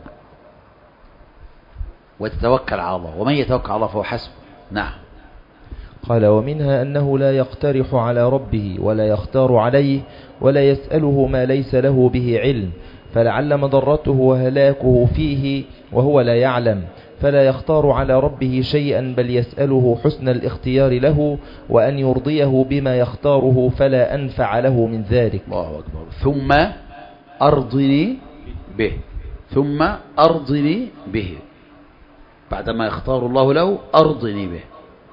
وتتوكل على الله، ومن يتوكل على الله فهو حسبه. نعم. قال: ومنها أنه لا يقترح على ربه ولا يختار عليه ولا يسأله ما ليس له به علم، فلعل مضرته وهلاكه فيه وهو لا يعلم، فلا يختار على ربه شيئا بل يسأله حسن الاختيار له وأن يرضيه بما يختاره فلا أنفع له من ذلك. الله أكبر. ثم أرضني به، ثم أرضني به، بعدما يختار الله له أرضني به.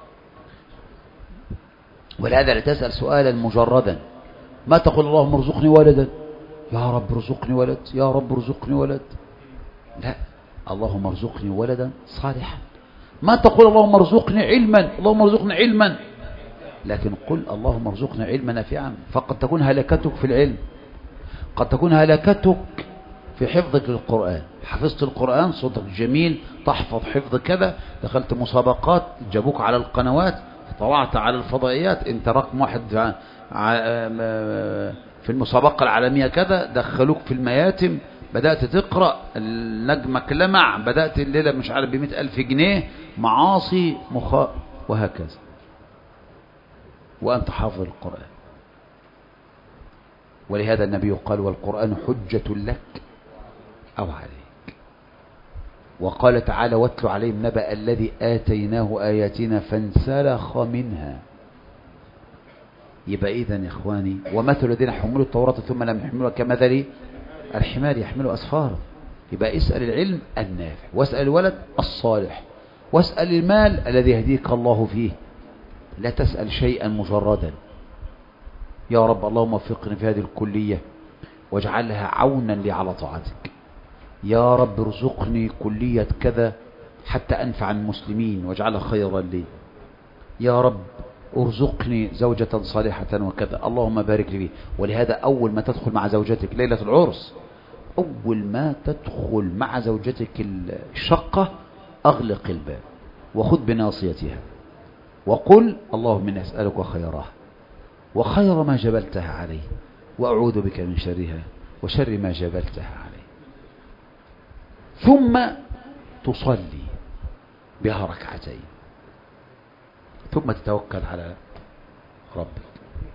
ولهذا لا تسأل سؤالا مجردا، ما تقول اللهم ارزقني ولدا، يا رب ارزقني ولد، يا رب ارزقني ولد. لا، اللهم ارزقني ولدا صالحا. ما تقول اللهم ارزقني علما، اللهم ارزقني علما، لكن قل اللهم ارزقني علما نافعا. فقد تكون هلكتك في العلم، قد تكون هلكتك في حفظك للقرآن. حفظت القرآن، صوتك جميل، تحفظ حفظ كذا، دخلت مسابقات، جابوك على القنوات، طلعت على الفضائيات، انت رقم واحد في المسابقة العالمية كذا، دخلوك في المياتم، بدأت تقرأ، نجمك لمع، بدأت الليلة مش عارف بمئة ألف جنيه، معاصي مخ وهكذا، وأنت حافظ القرآن. ولهذا النبي قال: والقرآن حجة لك أو عليك. وقال تعالى: واتل عليهم نبأ الذي آتيناه آياتنا فانسلخ منها. يبقى إذن يا إخواني، ومثل الذين حملوا التوراة ثم لم يحملوها كمثل الحمار يحمل أسفارا. يبقى اسأل العلم النافع، واسأل الولد الصالح، واسأل المال الذي يهديك الله فيه. لا تسأل شيئا مجردا. يا رب اللهم وفقني في هذه الكلية واجعلها عونا لي على طاعتك. يا رب ارزقني كلية كذا حتى أنفع المسلمين واجعلها خيرا لي. يا رب ارزقني زوجة صالحة وكذا، اللهم بارك لي فيه. ولهذا أول ما تدخل مع زوجتك ليلة العرس، أول ما تدخل مع زوجتك الشقة، أغلق الباب وخذ بناصيتها وقل: اللهم إني أسألك خيرها وخير ما جبلتها عليه، وأعوذ بك من شرها وشر ما جبلتها عليه. ثم تصلي بها ركعتين، ثم تتوكل على ربك.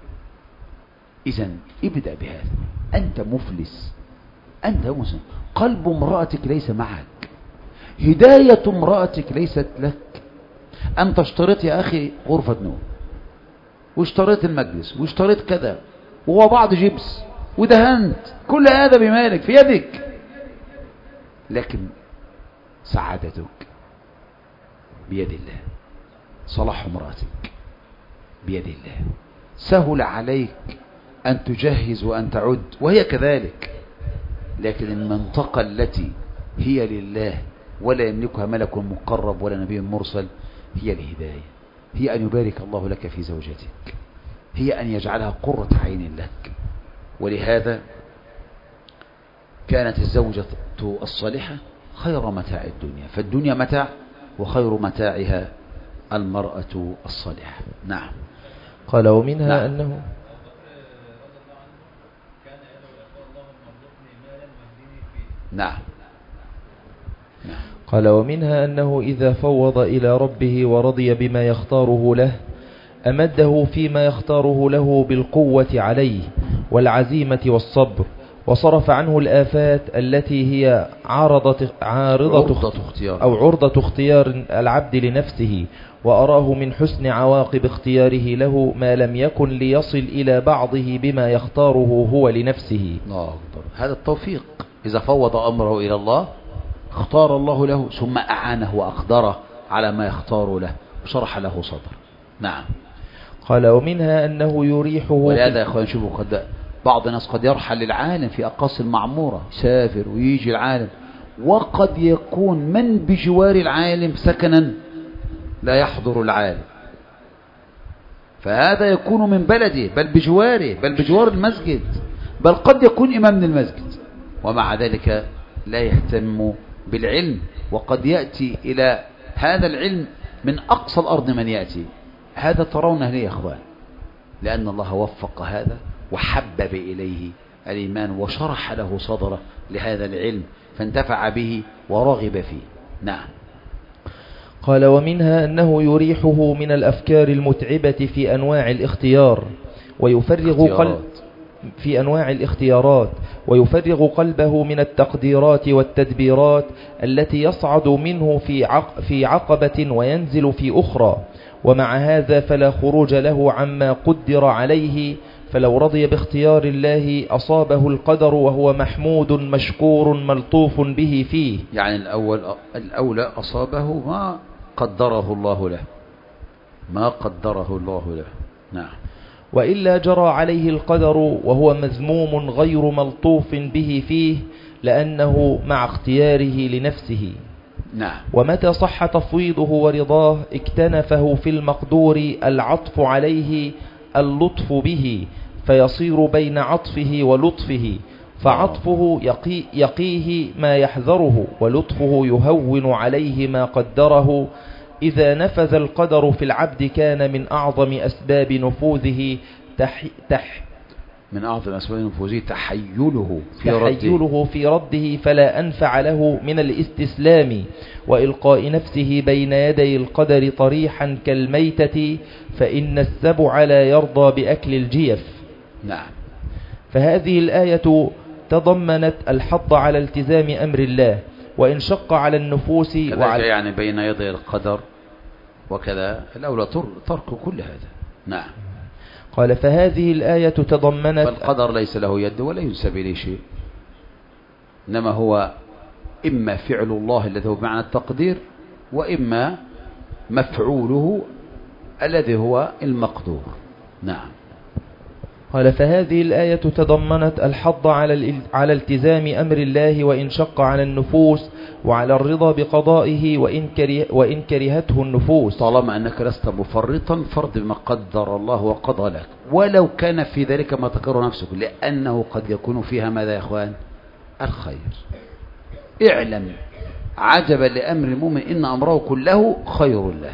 إذن ابدأ بهذا. أنت مفلس، أنت مسلم، قلب امرأتك ليس معك، هداية امرأتك ليست لك. أنت اشتريت يا أخي غرفة نوم، واشتريت المجلس، واشتريت كذا، وبعض جبس، ودهنت، كل هذا بمالك في يدك، لكن سعادتك بيد الله، صلاح امرأتك بيد الله. سهل عليك أن تجهز وأن تعد، وهي كذلك، لكن المنطقة التي هي لله ولا يملكها ملك مقرب ولا نبي مرسل هي الهداية، هي أن يبارك الله لك في زوجتك، هي أن يجعلها قرة عين لك. ولهذا كانت الزوجة الصالحة خير متاع الدنيا، فالدنيا متاع وخير متاعها المرأة الصالحة. نعم. قال: ومنها نعم. أنه نعم. نعم. قال ومنها أنه إذا فوض إلى ربه ورضي بما يختاره له أمده فيما يختاره له بالقوة عليه والعزيمة والصبر، وصرف عنه الآفات التي هي عارضة عارضة اختيار أو عرضة اختيار العبد لنفسه، وأراه من حسن عواقب اختياره له ما لم يكن ليصل إلى بعضه بما يختاره هو لنفسه. الله أكبر. هذا التوفيق، إذا فوض أمره إلى الله اختار الله له ثم أعانه وأقدره على ما يختار له وشرح له صدر. نعم. قال ومنها أنه يريحه. ولهذا يا أخوان شوفوا، قد بعض الناس قد يرحل للعالم في أقاصي المعمورة، يسافر ويجي العالم، وقد يكون من بجوار العالم سكنا لا يحضر العالم، فهذا يكون من بلده بل بجواره بل بجوار المسجد، بل قد يكون إمام المسجد، ومع ذلك لا يهتم بالعلم، وقد يأتي إلى هذا العلم من أقصى الأرض من يأتي. هذا ترونه ليه يا أخوان؟ لأن الله وفق هذا وحبب إليه الإيمان وشرح له صدره لهذا العلم فانتفع به ورغب فيه. نعم. قال ومنها أنه يريحه من الأفكار المتعبة في أنواع الاختيار ويفرغ قلب في أنواع الاختيارات ويفرغ قلبه من التقديرات والتدبيرات التي يصعد منه في عق في عقبة وينزل في أخرى، ومع هذا فلا خروج له عما قدر عليه، فلو رضي باختيار الله أصابه القدر وهو محمود مشكور ملطوف به فيه. يعني الأول الأولى أصابه ما قدره الله له، ما قدره الله له. نعم. وإلا جرى عليه القدر وهو مذموم غير ملطوف به فيه، لأنه مع اختياره لنفسه. نعم. ومتى صح تفويضه ورضاه اكتنفه في المقدور العطف عليه اللطف به، فيصير بين عطفه ولطفه، فعطفه يقي يقيه ما يحذره، ولطفه يهون عليه ما قدره. إذا نفذ القدر في العبد كان من أعظم أسباب نفوذه تح تح من أعظم أسباب نفوذه تحيله في رده تحيله في رده فلا أنفع له من الاستسلام وإلقاء نفسه بين يدي القدر طريحا كالميتة، فإن السبع لا يرضى بأكل الجيف. نعم. فهذه الآية تضمنت الحض على التزام أمر الله، وإن شق على النفوس وعلى يعني بين يدي القدر وكذا الأولى ترك كل هذا. نعم. قال فهذه الآية تضمنت فالقدر ليس له يد ولا ينسب إليه شيء، إنما هو إما فعل الله الذي هو بمعنى التقدير، وإما مفعوله الذي هو المقدور. نعم. قال فهذه الآية تضمنت الحض على على التزام أمر الله وإن شق على النفوس، وعلى الرضا بقضائه وإن كره وإن كرهته النفوس، طالما أنك لست مفرطا فرض بما قدر الله وقضى لك، ولو كان في ذلك ما تكره نفسك، لأنه قد يكون فيها ماذا يا إخوان؟ الخير. اعلم عجبا لأمر المؤمن إن أمره كله خير له،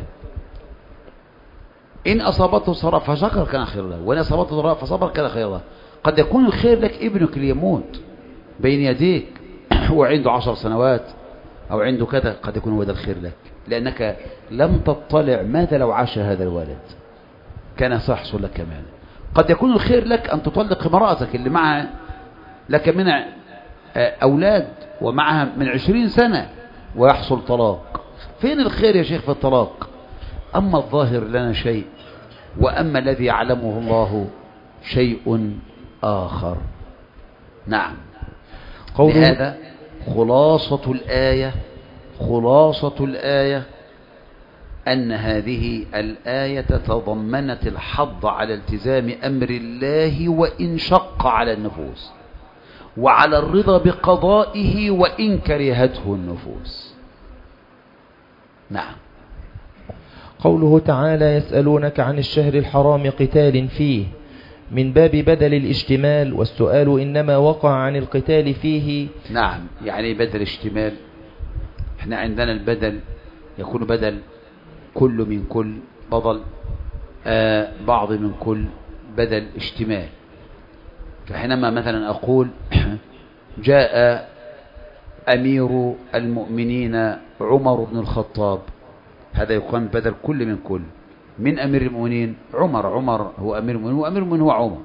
إن أصابته سراء فشكر كان خير له، وإن أصابته ضراء فصبر كان خير له. قد يكون الخير لك ابنك ليموت بين يديك وعنده عشر سنوات أو عنده كذا، قد يكون هو ده الخير لك، لأنك لم تطلع ماذا لو عاش هذا الولد كان سيحصل لك كمان. قد يكون الخير لك أن تطلق امرأتك اللي معها لك من أولاد ومعها من عشرين سنة ويحصل طلاق. فين الخير يا شيخ في الطلاق؟ أما الظاهر لنا شيء، وأما الذي يعلمه الله شيء آخر. نعم. لهذا خلاصة الآية خلاصة الآية أن هذه الآية تضمنت الحض على التزام أمر الله وإن شق على النفوس، وعلى الرضا بقضائه وإن كرهته النفوس. نعم. قوله تعالى يسألونك عن الشهر الحرام قتال فيه، من باب بدل الاشتمال، والسؤال إنما وقع عن القتال فيه. نعم. يعني بدل اشتمال، احنا عندنا البدل يكون بدل كل من كل، بدل آه بعض من كل، بدل اشتمال. فحينما مثلا أقول جاء أمير المؤمنين عمر بن الخطاب، هذا يقال بدل كل من كل. من أمير المؤمنين؟ عمر. عمر هو أمير المؤمنين، وأمير المؤمنين هو عمر.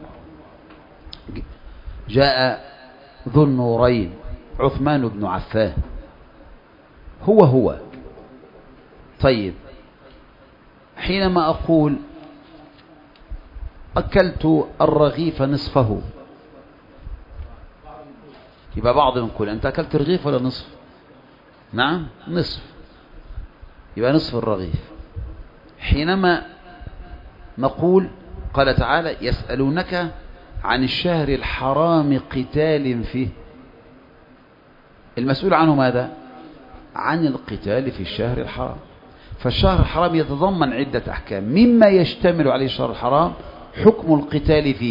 جاء ذو النورين عثمان بن عفان، هو هو. طيب، حينما أقول أكلت الرغيف نصفه، يبقى بعض من كل. أنت أكلت رغيف ولا نصف؟ نعم، نصف، يبقى نصف الرغيف. حينما نقول قال تعالى يسألونك عن الشهر الحرام قتال فيه، المسؤول عنه ماذا؟ عن القتال في الشهر الحرام. فالشهر الحرام يتضمن عدة أحكام، مما يشتمل عليه الشهر الحرام حكم القتال فيه.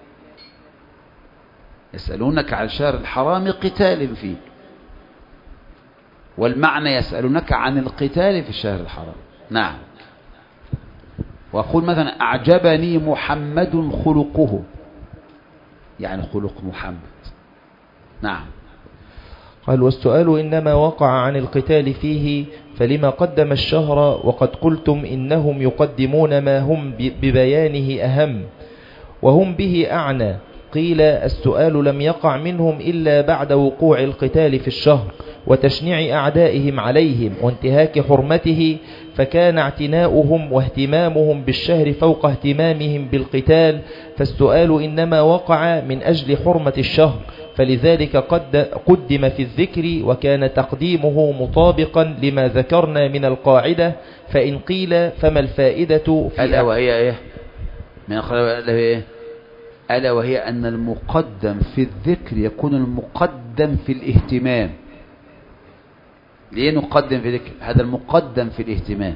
يسألونك عن الشهر الحرام قتال فيه، والمعنى يسألونك عن القتال في الشهر الحرام. نعم. وأقول مثلا أعجبني محمد خلقه، يعني خلق محمد. نعم. قال والسؤال إنما وقع عن القتال فيه، فلما قدم الشهر وقد قلتم إنهم يقدمون ما هم ببيانه أهم وهم به أعنى. قيل السؤال لم يقع منهم إلا بعد وقوع القتال في الشهر وتشنيع أعدائهم عليهم وانتهاك حرمته، فكان اعتناؤهم واهتمامهم بالشهر فوق اهتمامهم بالقتال، فالسؤال إنما وقع من أجل حرمة الشهر، فلذلك قد قدم في الذكر، وكان تقديمه مطابقا لما ذكرنا من القاعدة. فإن قيل فما الفائدة في ألا وهي إيه؟ من ألا وهي إيه؟ ألا وهي أن المقدم في الذكر يكون المقدم في الاهتمام. ليه نقدم في ذكر؟ هذا المقدم في الاهتمام.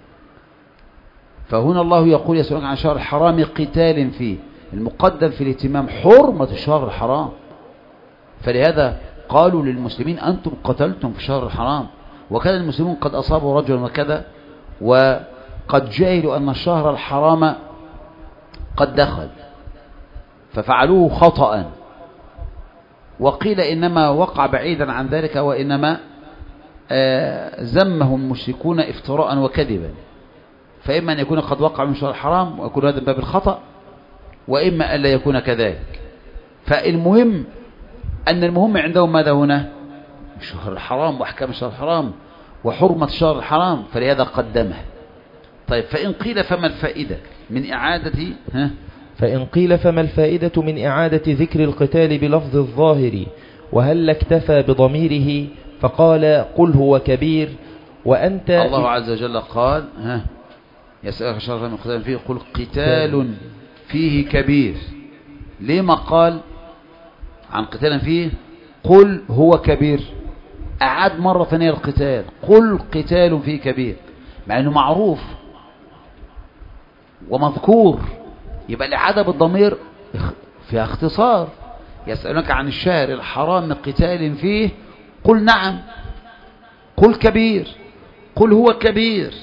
فهنا الله يقول يسألونك عن شهر الحرام قتال فيه، المقدم في الاهتمام حرمة الشهر الحرام. فلهذا قالوا للمسلمين أنتم قتلتم في الشهر الحرام، وكان المسلمون قد أصابوا رجلا وكذا وقد جاهلوا أن الشهر الحرام قد دخل ففعلوه خطأ، وقيل إنما وقع بعيدا عن ذلك، وإنما زمه المشركون افتراء وكذبا. فإما أن يكون قد وقع من شهر الحرام ويكون هذا باب الخطأ، وإما أن لا يكون كذلك. فالمهم أن المهم عندهم ماذا هنا؟ الشهر الحرام وأحكام الشهر الحرام وحرمة الشهر الحرام، فلهذا قدمه. طيب، فإن قيل فما الفائدة من إعادة ها؟ فإن قيل فما الفائدة من إعادة ذكر القتال بلفظ الظاهر، وهل اكتفى بضميره؟ فقال قل هو كبير. وأنت الله عز وجل قال ها يسألك شرفا من قتال فيه قل قتال فيه كبير. ليه ما قال عن قتال فيه قل هو كبير؟ أعاد مرة ثانية القتال، قل قتال فيه كبير، مع أنه معروف ومذكور. يبقى الإعادة بالضمير فيها اختصار. يسألونك عن الشهر الحرام قتال فيه قل نعم، قل كبير، قل هو كبير.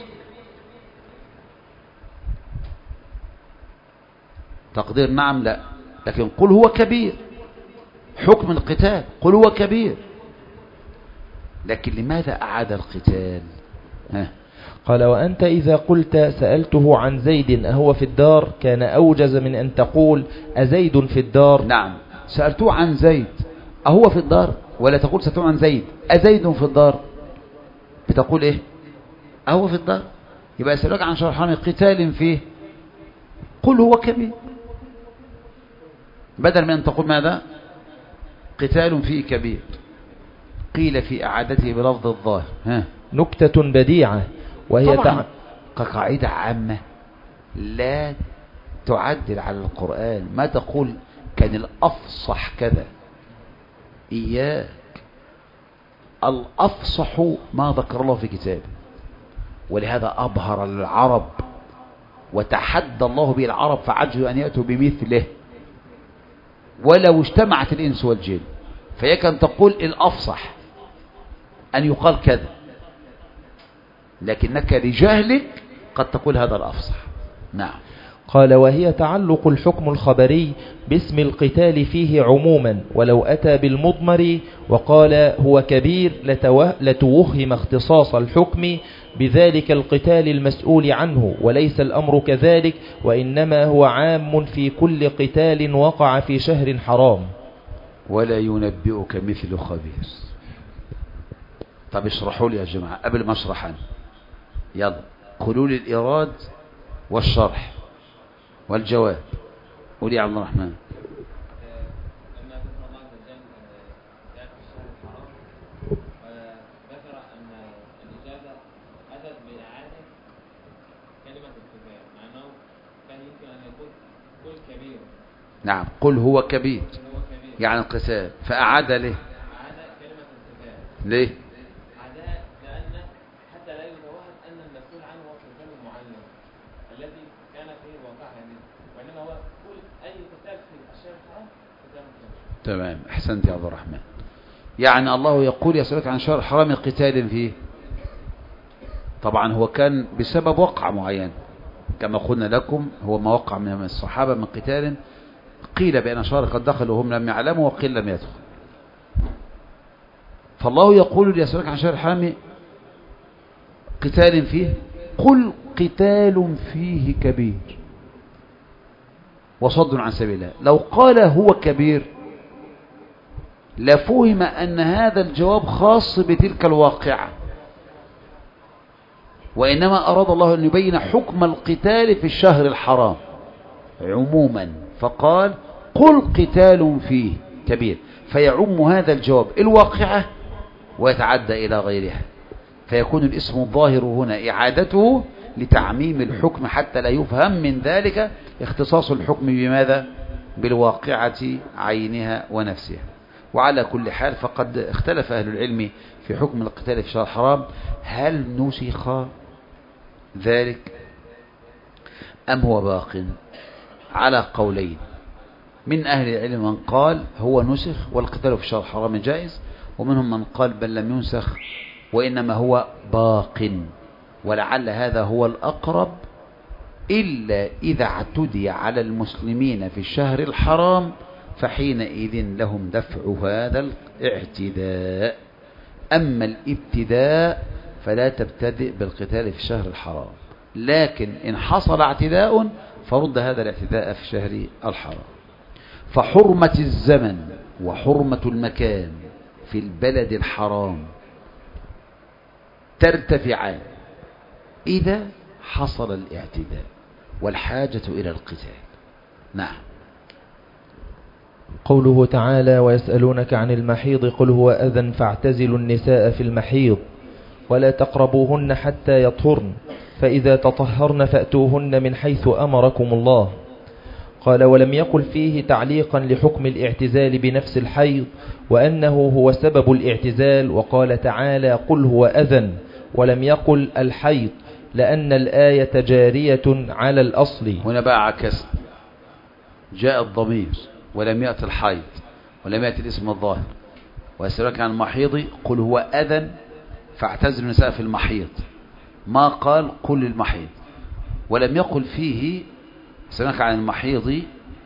تقدير نعم لا، لكن قل هو كبير حكم القتال، قل هو كبير. لكن لماذا أعاد القتال؟ ها؟ قال وأنت إذا قلت سألته عن زيد أهو في الدار كان أوجز من أن تقول أزيد في الدار. نعم، سألته عن زيد أهو في الدار، ولا تقول سألته عن زيد أزيد في الدار، بتقول إيه؟ أهو في الدار. يبقى يسألك عن شهر الحرام قتال فيه قل هو كبير، بدل من أن تقول ماذا؟ قتال فيه كبير. قيل في إعادته بلفظ الظاهر ها؟ نكتة بديعة، وهي طبعا كقاعدة عامة لا تعدل على القرآن. ما تقول كان الأفصح كذا، إياك، الأفصح ما ذكر الله في كتابه، ولهذا أبهر العرب وتحدى الله به العرب فعجزوا أن يأتوا بمثله ولو اجتمعت الإنس والجن. فيك أن تقول الأفصح أن يقال كذا، لكنك لجهلك قد تقول هذا الأفصح. نعم. قال وهي تعلق الحكم الخبري باسم القتال فيه عموما، ولو أتى بالمضمر وقال هو كبير لتوهم اختصاص الحكم بذلك القتال المسؤول عنه، وليس الأمر كذلك، وإنما هو عام في كل قتال وقع في شهر حرام. ولا ينبئك مثل خبير. طب اشرحوا لي يا جماعة قبل ما اشرح أنا. يلا قولوا لي الإيراد والشرح والجواب. قولي يا عبد الرحمن. نعم قل هو كبير يعني القتال، فأعاد له ليه؟ عداء لأن حتى لا يتوهم أن المسؤول عنه هو القتال المعين الذي كان فيه الواقع هذه، وإنما هو كل أي قتال في الأشياء الحرام قتال مكان. تمام أحسنت يا عبد الرحمن. يعني الله يقول يسألك عن شهر حرام قتال فيه، طبعا هو كان بسبب وقع معين كما قلنا لكم، هو ما وقع من الصحابة من قتال قيل بأن شهر قد دخلوا وهم لم يعلموا وقيل لم يدخل. فالله يقول ليسألك عن شهر حرام قتال فيه، قل قتال فيه كبير وصد عن سبيل الله. لو قال هو كبير لفهم أن هذا الجواب خاص بتلك الواقعة، وإنما أراد الله أن يبين حكم القتال في الشهر الحرام عموما، فقال قل قتال فيه كبير، فيعم هذا الجواب الواقعة ويتعدى إلى غيرها، فيكون الاسم الظاهر هنا إعادته لتعميم الحكم حتى لا يفهم من ذلك اختصاص الحكم بماذا؟ بالواقعة عينها ونفسها. وعلى كل حال فقد اختلف أهل العلم في حكم القتال في شهر الحرام، هل نسخ ذلك أم هو باق؟ على قولين من أهل العلم، من قال هو نسخ والقتال في شهر الحرام جائز، ومنهم من قال بل لم ينسخ وإنما هو باق، ولعل هذا هو الأقرب، إلا إذا اعتدي على المسلمين في الشهر الحرام فحينئذ لهم دفع هذا الاعتداء. أما الابتداء فلا تبتدئ بالقتال في الشهر الحرام، لكن إن حصل اعتداء فرد هذا الاعتداء في الشهر الحرام. فحرمة الزمن وحرمة المكان في البلد الحرام ترتفعان إذا حصل الاعتداء والحاجة إلى القتال. نعم. قوله تعالى ويسألونك عن المحيض قل هو أذى فاعتزلوا النساء في المحيض ولا تقربوهن حتى يطهرن فإذا تطهرن فأتوهن من حيث أمركم الله. قال ولم يقل فيه تعليقا لحكم الاعتزال بنفس الحيض وأنه هو سبب الاعتزال، وقال تعالى قل هو أذى ولم يقل الحيض لأن الآية جارية على الأصل. هنا بقى عكس، جاء الضمير ولم يأتي الحيض ولم يأتي الاسم الظاهر. ويسألونك عن المحيض قل هو أذى فاعتزلوا النساء في المحيض، ما قال قل المحيض. ولم يقل فيه يسألونك عن المحيض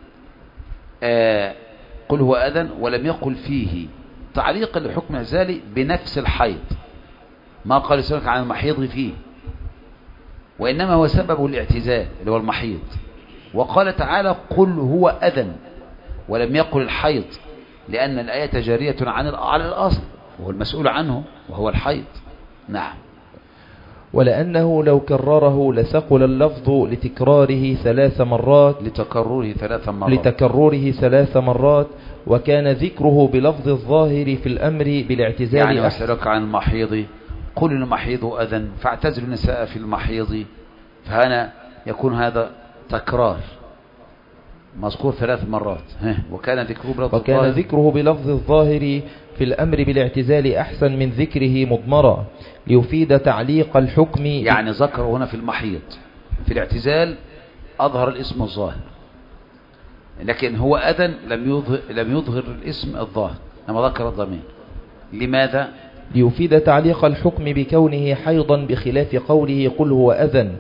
آه قل هو أذى ولم يقل فيه تعليقا لحكم الاعتزال بنفس الحيض، ما قال يسألونك عن المحيض فيه، وإنما هو سبب الاعتزال اللي هو المحيض. وقال تعالى قل هو أذى ولم يقل الحيض لأن الآية جارية عن على الأصل وهو المسؤول عنه وهو الحيض. نعم. ولأنه لو كرره لثقل اللفظ لتكراره ثلاث مرات لتكرره ثلاث مرات لتكرره ثلاث مرات وكان ذكره بلفظ الظاهر في الأمر بالاعتزال يعني يسألك عن المحيض قل المحيض أذى فاعتزلوا النساء في المحيض، فهنا يكون هذا تكرار مذكور ثلاث مرات. وكان ذكره بلفظ وكان الظاهر ذكره بلفظ الظاهر في الأمر بالاعتزال أحسن من ذكره مضمرا ليفيد تعليق الحكم. يعني ذكر هنا في المحيض، في الاعتزال أظهر الاسم الظاهر، لكن هو أذن لم يظهر, لم يظهر الاسم الظاهر لما ذكر الضمير. لماذا؟ ليفيد تعليق الحكم بكونه حيضا بخلاف قوله قل هو أذن،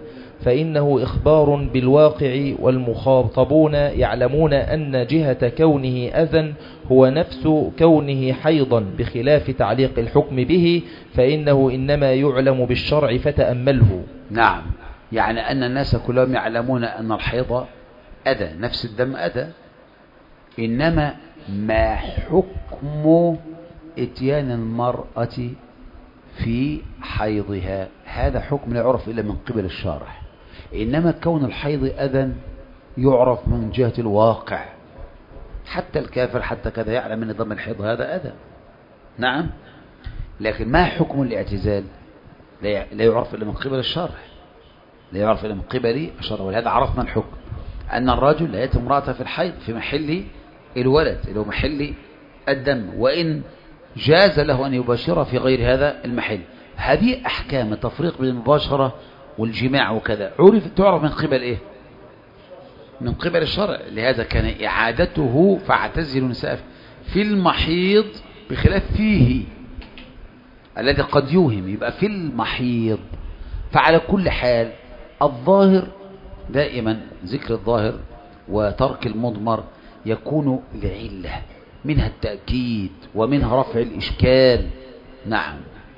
فإنه إخبار بالواقع، والمخاطبون يعلمون أن جهة كونه أذى هو نفس كونه حيضا، بخلاف تعليق الحكم به فإنه إنما يعلم بالشرع فتأمله. نعم، يعني أن الناس كلهم يعلمون أن الحيض أذى، نفس الدم أذى، إنما ما حكم إتيان المرأة في حيضها، هذا حكم لا يعرف إلا من قبل الشارع. إنما كون الحيض أذى يعرف من جهة الواقع، حتى الكافر حتى كذا يعلم أن دم الحيض هذا أذى. نعم، لكن ما حكم الاعتزال لا يعرف إلا من قبل الشارع، لا يعرف إلا من قبل الشارع. ولهذا عرفنا الحكم أن الرجل لا يأتي امرأته في الحيض في محل الولد اللي هو محل الدم، وإن جاز له أن يباشر في غير هذا المحل. هذه أحكام التفريق بين المباشرة والجماع وكذا عرف تعرف من قبل إيه؟ من قبل الشرع. لهذا كان إعادته فاعتزلوا النساء في المحيض بخلاف فيه الذي قد يوهم، يبقى في المحيض. فعلى كل حال الظاهر دائما ذكر الظاهر وترك المضمر يكون لعلة، منها التأكيد ومنها رفع الإشكال. نعم.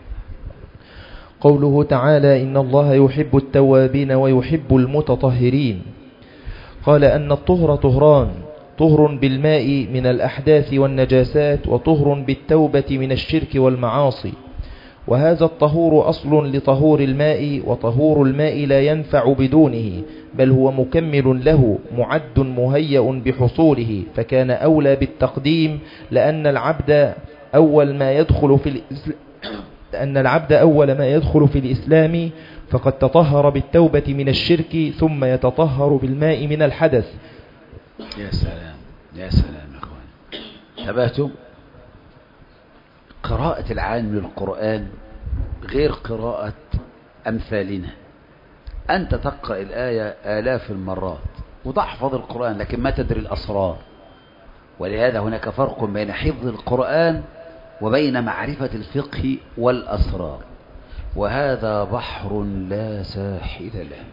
قوله تعالى إن الله يحب التوابين ويحب المتطهرين. قال أن الطهر طهران: طهر بالماء من الأحداث والنجاسات، وطهر بالتوبة من الشرك والمعاصي. وهذا الطهور أصل لطهور الماء، وطهور الماء لا ينفع بدونه، بل هو مكمل له معد مهيأ بحصوله، فكان أولى بالتقديم، لأن العبد أول ما يدخل في الإسلام لأن العبد أول ما يدخل في الإسلام فقد تطهر بالتوبة من الشرك، ثم يتطهر بالماء من الحدث. يا سلام يا سلام يا أخوان، تبهتم. قراءة العالم للقرآن غير قراءة أمثالنا. أنت تقرأ الآية آلاف المرات وتحفظ القرآن لكن ما تدري الأسرار. ولهذا هناك فرق بين حفظ القرآن وبين معرفة الفقه والأسرار، وهذا بحر لا ساحل له.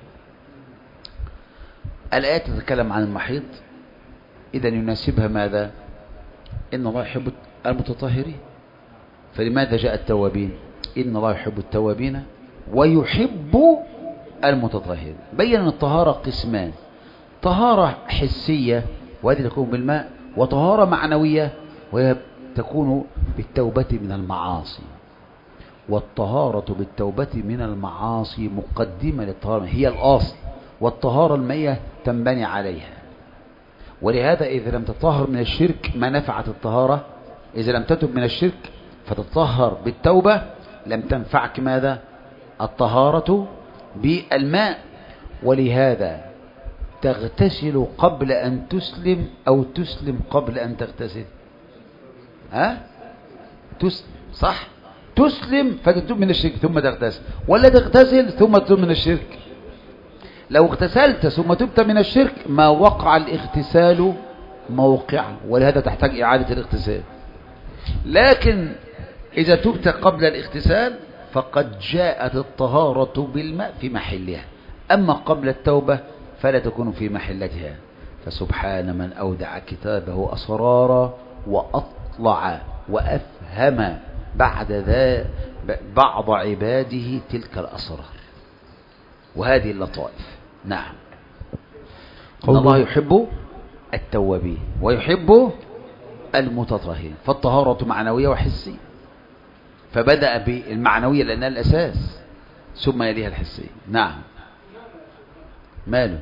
الآية تتكلم عن المحيض، إذا يناسبها ماذا؟ إن الله يحب المتطهرين. فلماذا جاء التوابين؟ إن الله يحب التوابين ويحب المتطهرين. بين الطهارة قسمان: طهارة حسية وهذه تكون بالماء، وطهارة معنوية وهي تكون بالتوبة من المعاصي. والطهارة بالتوبة من المعاصي مقدمة للطهارة، هي الأصل، والطهارة المية تنبني عليها. ولهذا إذا لم تطهر من الشرك ما نفعت الطهارة، إذا لم تتب من الشرك فتطهر بالتوبة لم تنفعك ماذا؟ الطهارة بالماء. ولهذا تغتسل قبل أن تسلم أو تسلم قبل أن تغتسل. ها؟ تسلم صح؟ تسلم فتتوب من الشرك ثم تغتسل، ولا تغتسل ثم تتوب من الشرك؟ لو اغتسلت ثم تبت من الشرك ما وقع الاغتسال موقعا، ولهذا تحتاج إعادة الاغتسال. لكن إذا تبت قبل الاغتسال فقد جاءت الطهارة بالماء في محلها، أما قبل التوبة فلا تكون في محلتها. فسبحان من أودع كتابه أسرارا وأطلع وأفهم بعد ذا بعض عباده تلك الأسرار وهذه اللطائف. نعم. إن الله يحب التوابين ويحب المتطهرين. فالطهارة معنوية وحسية، فبدأ بالمعنوية لأنها الأساس ثم يليها الحسية. نعم. ماله؟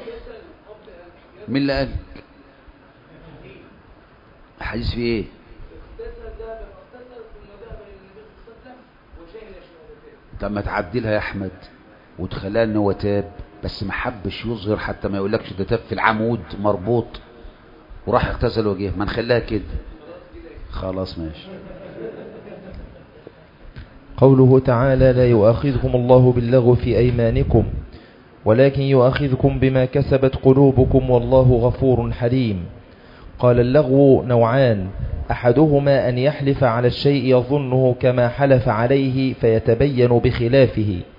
من اللي قال الحديث في ايه؟ طب ما تعدلها يا احمد وتخليها ان هو تاب، بس ما حبش يظهر حتى ما يقولكش ده تاب في العمود مربوط وراح اغتسل وجهه، ما نخليها كده. خلاص ماشي. قوله تعالى لا يؤاخذكم الله باللغو في أيمانكم ولكن يؤاخذكم بما كسبت قلوبكم والله غفور حليم. قال اللغو نوعان: أحدهما أن يحلف على الشيء يظنه كما حلف عليه فيتبين بخلافه،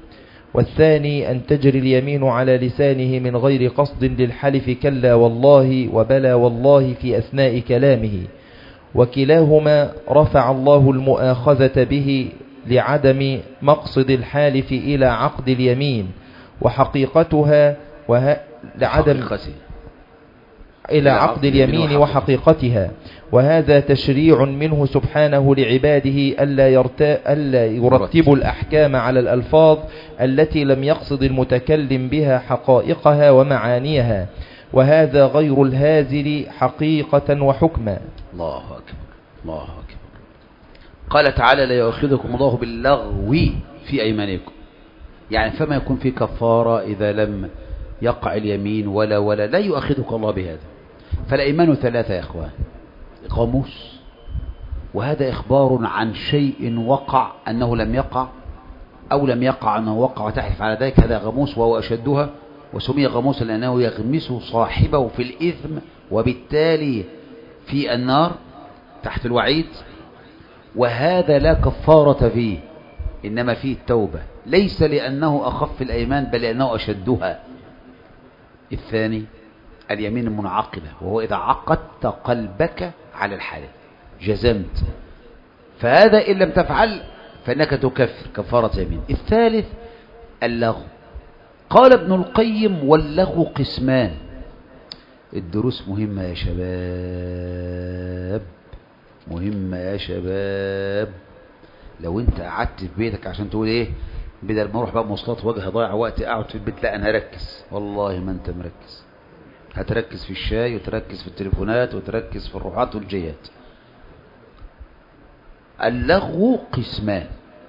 والثاني أن تجري اليمين على لسانه من غير قصد للحلف كلا والله وبلا والله في أثناء كلامه، وكلاهما رفع الله المؤاخذة به لعدم مقصد الحالف إلى عقد اليمين وحقيقتها وه... لعدم إلى عقد اليمين وحقيقتها، وهذا تشريع منه سبحانه لعباده ألا, يرتا... ألا يرتبوا الأحكام على الألفاظ التي لم يقصد المتكلم بها حقائقها ومعانيها، وهذا غير الهازل حقيقة وحكما. الله أكبر الله أكبر. قال تعالى لا يؤاخذكم الله باللغو في أيمانكم، يعني فما يكون في كفارة إذا لم يقع اليمين ولا ولا لا يؤاخذك الله بهذا. فالأيمان ثلاثة يا إخوان: غموس، وهذا إخبار عن شيء وقع أنه لم يقع، أو لم يقع أنه وقع وتحلف على ذلك، هذا غموس وهو أشدها، وسمي غموسا لأنه يغمس صاحبه في الإثم وبالتالي في النار تحت الوعيد. وهذا لا كفارة فيه، إنما فيه التوبة، ليس لأنه أخف الأيمان بل لأنه أشدها. الثاني اليمين المنعقدة، وهو إذا عقدت قلبك على الحلف جزمت، فهذا إن لم تفعل فإنك تكفر كفارة يمين. الثالث اللغو. قال ابن القيم واللغو قسمان. الدروس مهمة يا شباب، مهمة يا شباب. لو انت قعدت في بيتك عشان تقول ايه، بدل ما اروح بقى مواصلات وجه ضايع وقت اقعد في البيت، لا انا هركز، والله ما انت مركز. هتركز في الشاي وتركز في التليفونات وتركز في الروحات والجيات. اللغو قسمان.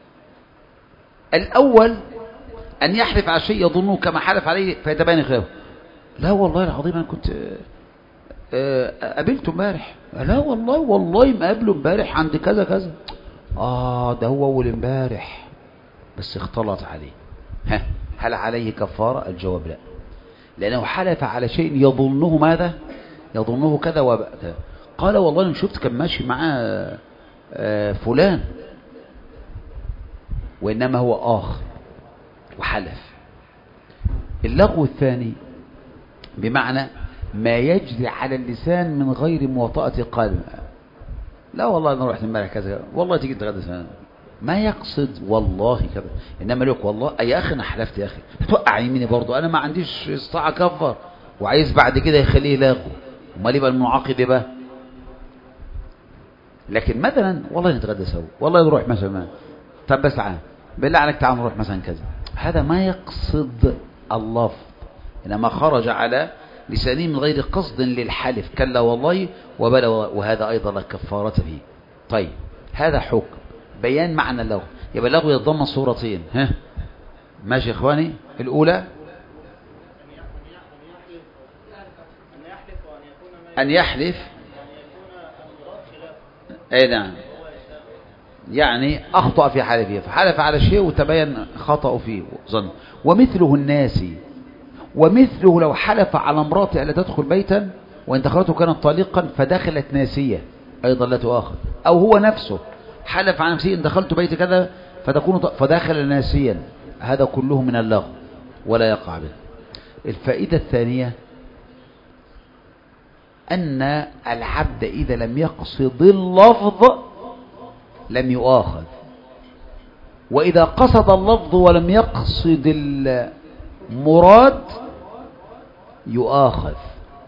الاول ان يحلف على شيء يظنه كما حلف عليه فيتبين خلافه. لا والله العظيم انا كنت قابلته امبارح، لا والله والله ما قابله امبارح عند كذا كذا، اه ده هو اول امبارح بس اختلط عليه. ها هل عليه كفارة؟ الجواب لا، لأنه حلف على شيء يظنه ماذا؟ يظنه كذا وكذا. قال والله أنا شفت كان ماشي معاه فلان، وإنما هو آخر وحلف. اللغو الثاني بمعنى ما يجري على اللسان من غير مواطأة قلب. لا والله أنا رحت امبارح كذا، والله تيجي تغدى، ما يقصد والله كذا، انما لك والله يا اخي انا حلفت يا اخي، توقع يميني برضه، انا ما عنديش استطاعه كفر، وعايز بعد كده يخليه لاغو. امال يبقى المنعقد بقى. لكن مثلا والله نتغدى سوا، والله نروح مثلا، طب بس تعال بالله عليك تعال نروح مثلا كذا، هذا ما يقصد اللفظ، انما خرج على لسانه من غير قصد للحلف كلا والله وبلا، وهذا ايضا لا كفاره فيه. طيب هذا حكم بيان معنى اللغو. يبقى اللغو يتضمن صورتين، ها ماشي يا اخواني؟ الاولى ان يحلف، اي نعم، يعني اخطأ في حلفه، فحلف على شيء وتبين خطأ فيه ظن. ومثله الناسي، ومثله لو حلف على امرأته الا تدخل بيتا وان دخلته كانت طليقا فدخلت ناسية ايضا لا تؤاخذ، او هو نفسه حلف عن نفسه إن دخلت بيت كذا فتكون فداخل ناسيا، هذا كله من اللغو ولا يقع به. الفائدة الثانية أن العبد إذا لم يقصد اللفظ لم يؤاخذ، وإذا قصد اللفظ ولم يقصد المراد يؤاخذ.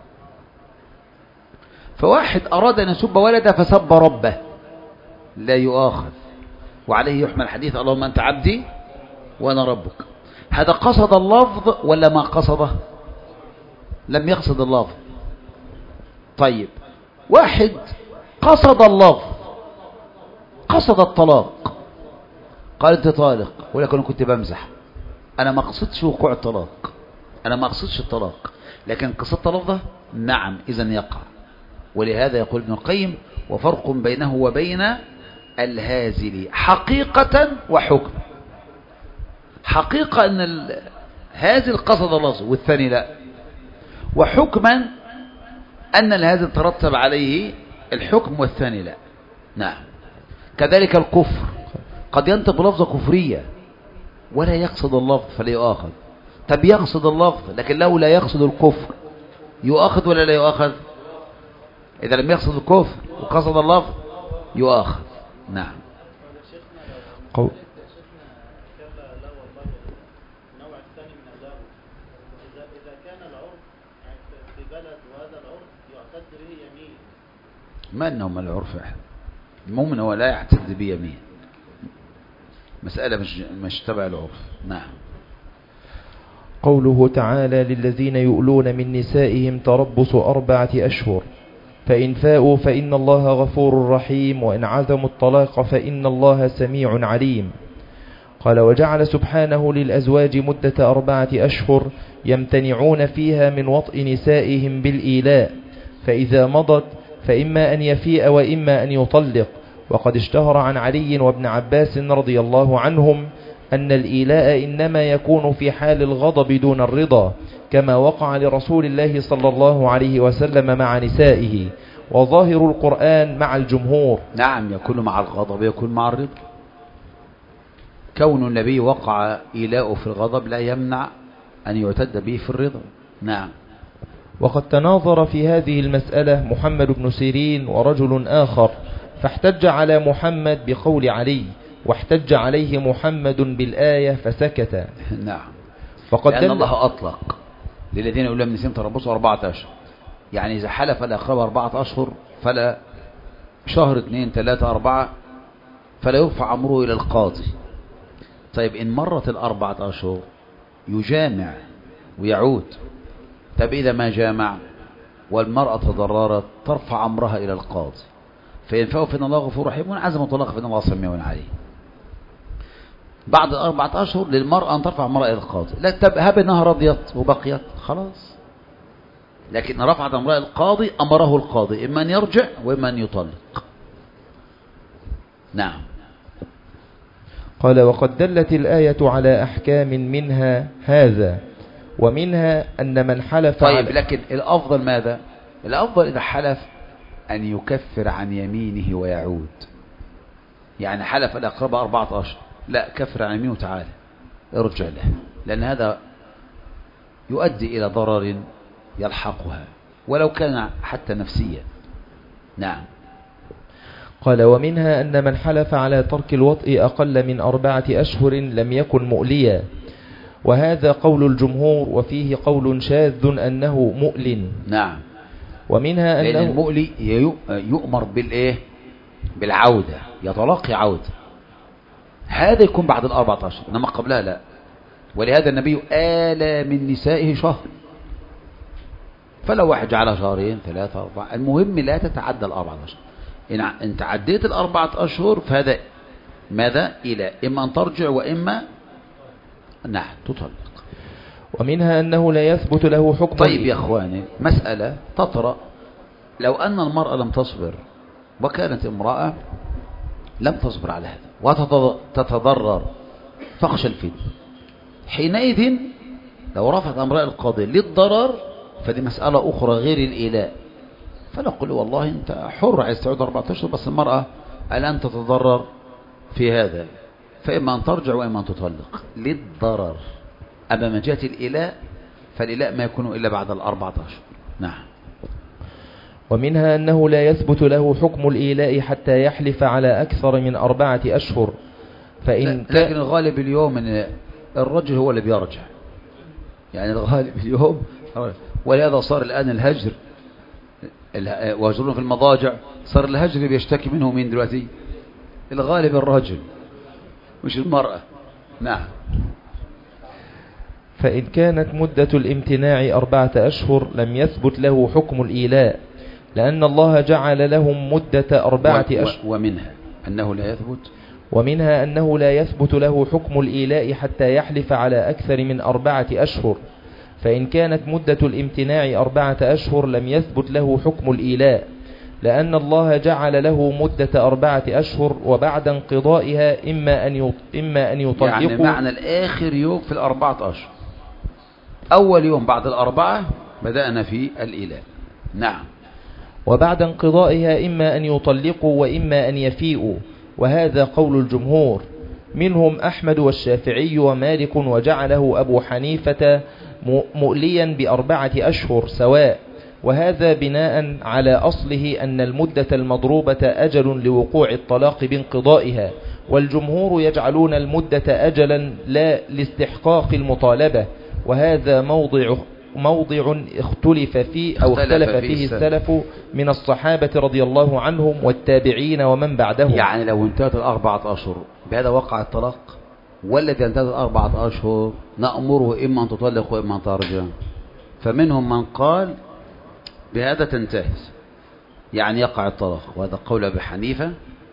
فواحد أراد أن يسب ولده فسب ربه لا يؤاخذ، وعليه يحمل حديث اللهم أنت عبدي وأنا ربك. هذا قصد اللفظ ولا ما قصده؟ لم يقصد اللفظ. طيب واحد قصد اللفظ، قصد الطلاق، قال انت طالق، ولكن انا كنت بمزح، انا ما قصدتش وقوع الطلاق، انا ما قصدتش الطلاق، لكن قصدت لفظه، نعم اذا يقع. ولهذا يقول ابن القيم وفرق بينه وبين الهازل حقيقة وحكم. حقيقة ان الهازل قصد اللفظ والثاني لا، وحكما ان الهازل ترتب عليه الحكم والثاني لا. نعم. كذلك الكفر قد ينطق بلفظة كفرية ولا يقصد اللفظ فلا يؤاخذ. طب يقصد اللفظ لكن لو لا يقصد الكفر يؤاخذ ولا لا يؤاخذ؟ إذا لم يقصد الكفر وقصد اللفظ يؤاخذ. نعم. قول ما أنه ما العرف احنا المؤمن هو لا يعتد بيمين، مسألة مش, مش تبع العرف. نعم. قوله تعالى للذين يؤلون من نسائهم تربص أربعة أشهر فإن فاءوا فإن الله غفور رحيم وإن عزموا الطلاق فإن الله سميع عليم. قال وجعل سبحانه للأزواج مدة أربعة أشهر يمتنعون فيها من وطء نسائهم بالإيلاء، فإذا مضت فإما أن يفيء وإما أن يطلق. وقد اشتهر عن علي وابن عباس رضي الله عنهم أن الإيلاء إنما يكون في حال الغضب دون الرضا، كما وقع لرسول الله صلى الله عليه وسلم مع نسائه، وظاهر القرآن مع الجمهور. نعم، يكون مع الغضب يكون مع الرضا. كون النبي وقع إيلاءه في الغضب لا يمنع أن يعتد به في الرضا. نعم. وقد تناظر في هذه المسألة محمد بن سيرين ورجل آخر، فاحتج على محمد بقول علي واحتج عليه محمد بالآية فسكت. نعم. فقد لأن الله أطلق للذين يقولون من نسيم تربصوا أربعة أشهر، يعني إذا حلف الأقرب أربعة أشهر فلا شهر اثنين ثلاثة أربعة فلا يرفع أمره إلى القاضي. طيب إن مرت الأربعة أشهر يجامع ويعود. طب إذا ما جامع والمرأة تضررت ترفع أمرها إلى القاضي، فينفعه فإن الله غفور رحيم وعزم طلاق فإن الله سميع عليه. بعد الأربعة أشهر للمرأة أن ترفع المرأة إلى القاضي. لا طب هب أنها رضيت وبقيت خلاص، لكن رفعت أمرها إلى القاضي أمره القاضي إما أن يرجع وإما أن يطلق. نعم. قال وقد دلت الآية على أحكام منها هذا، ومنها أن من حلف. طيب لكن الأفضل ماذا؟ الأفضل إذا حلف أن يكفر عن يمينه ويعود. يعني حلف الأقرب أربعة أشهر، لا كفر عن يمينه تعالى ارجع له، لأن هذا يؤدي إلى ضرر يلحقها ولو كان حتى نفسيا. نعم. قال ومنها أن من حلف على ترك الوطء أقل من أربعة أشهر لم يكن مؤليا، وهذا قول الجمهور، وفيه قول شاذ أنه مؤل. نعم. ومنها أنه لأن المؤلي يؤمر بالإيه؟ بالعودة، يتلقي عودة، هذا يكون بعد الأربعة أشهر، إنما قبلها لا. ولهذا النبي آلى من نسائه شهر، فلو واحد جعلها شهرين ثلاثة أربعة، المهم لا تتعدى الأربعة أشهر. إن تعديت الأربعة أشهر فهذا ماذا؟ إلى إما أن ترجع وإما نعم تطلق. ومنها أنه لا يثبت له حكم. طيب يا أخواني، مسألة تطرأ، لو أن المرأة لم تصبر وكانت امرأة لم تصبر على هذا وتتضرر تخشى الفتنة، حينئذ لو رفعت أمرأة القاضي للضرر فدي مسألة أخرى غير الإيلاء، فنقول والله أنت حر عايز تعود أربعة أشهر، بس المرأة الآن تتضرر في هذا، فإما أن ترجع وإما أن تطلق للضرر. أما من جهة الإيلاء فالإيلاء ما يكون إلا بعد الأربعة أشهر. نعم. ومنها أنه لا يثبت له حكم الإيلاء حتى يحلف على أكثر من أربعة أشهر، فإن لكن الغالب اليوم أن الرجل هو اللي بيرجع، يعني الغالب اليوم، ولهذا صار الآن الهجر وهجرون في المضاجع، صار الهجر بيشتكي منه مين دلوقتي؟ الغالب الرجل مش المرأة. نعم. فإن كانت مدة الامتناع أربعة أشهر لم يثبت له حكم الإيلاء، لأن الله جعل لهم مدة أربعة أشهر. ومنها أنه لا يثبت ومنها أنه لا يثبت له حكم الإيلاء حتى يحلف على أكثر من أربعة أشهر، فإن كانت مدة الامتناع أربعة أشهر لم يثبت له حكم الإيلاء، لأن الله جعل له مدة أربعة أشهر وبعد انقضائها إما أن إما أن يطلقوا. يعني معنى الآخر يوم في الأربعة أشهر، أول يوم بعد الأربعة بدأنا في الإيلاء. نعم. وبعد انقضائها إما أن يطلقوا وإما أن يفيئوا، وهذا قول الجمهور. منهم أحمد والشافعي ومالك، وجعله أبو حنيفة مؤليا بأربعة أشهر سواء، وهذا بناء على أصله أن المدة المضروبة أجل لوقوع الطلاق بانقضائها، والجمهور يجعلون المدة أجلا لا لاستحقاق المطالبة، وهذا موضع موضع اختلف فيه أو اختلف فيه السلف من الصحابة رضي الله عنهم والتابعين ومن بعدهم. يعني لو انتهت الأربعة أشهر بهذا وقع الطلاق، والذي انتهت الأربعة أشهر نأمره إما أن تطلق وإما أن ترجع. فمنهم من قال بهذا تنتهي، يعني يقع الطلاق، وهذا قول أبي حنيفة.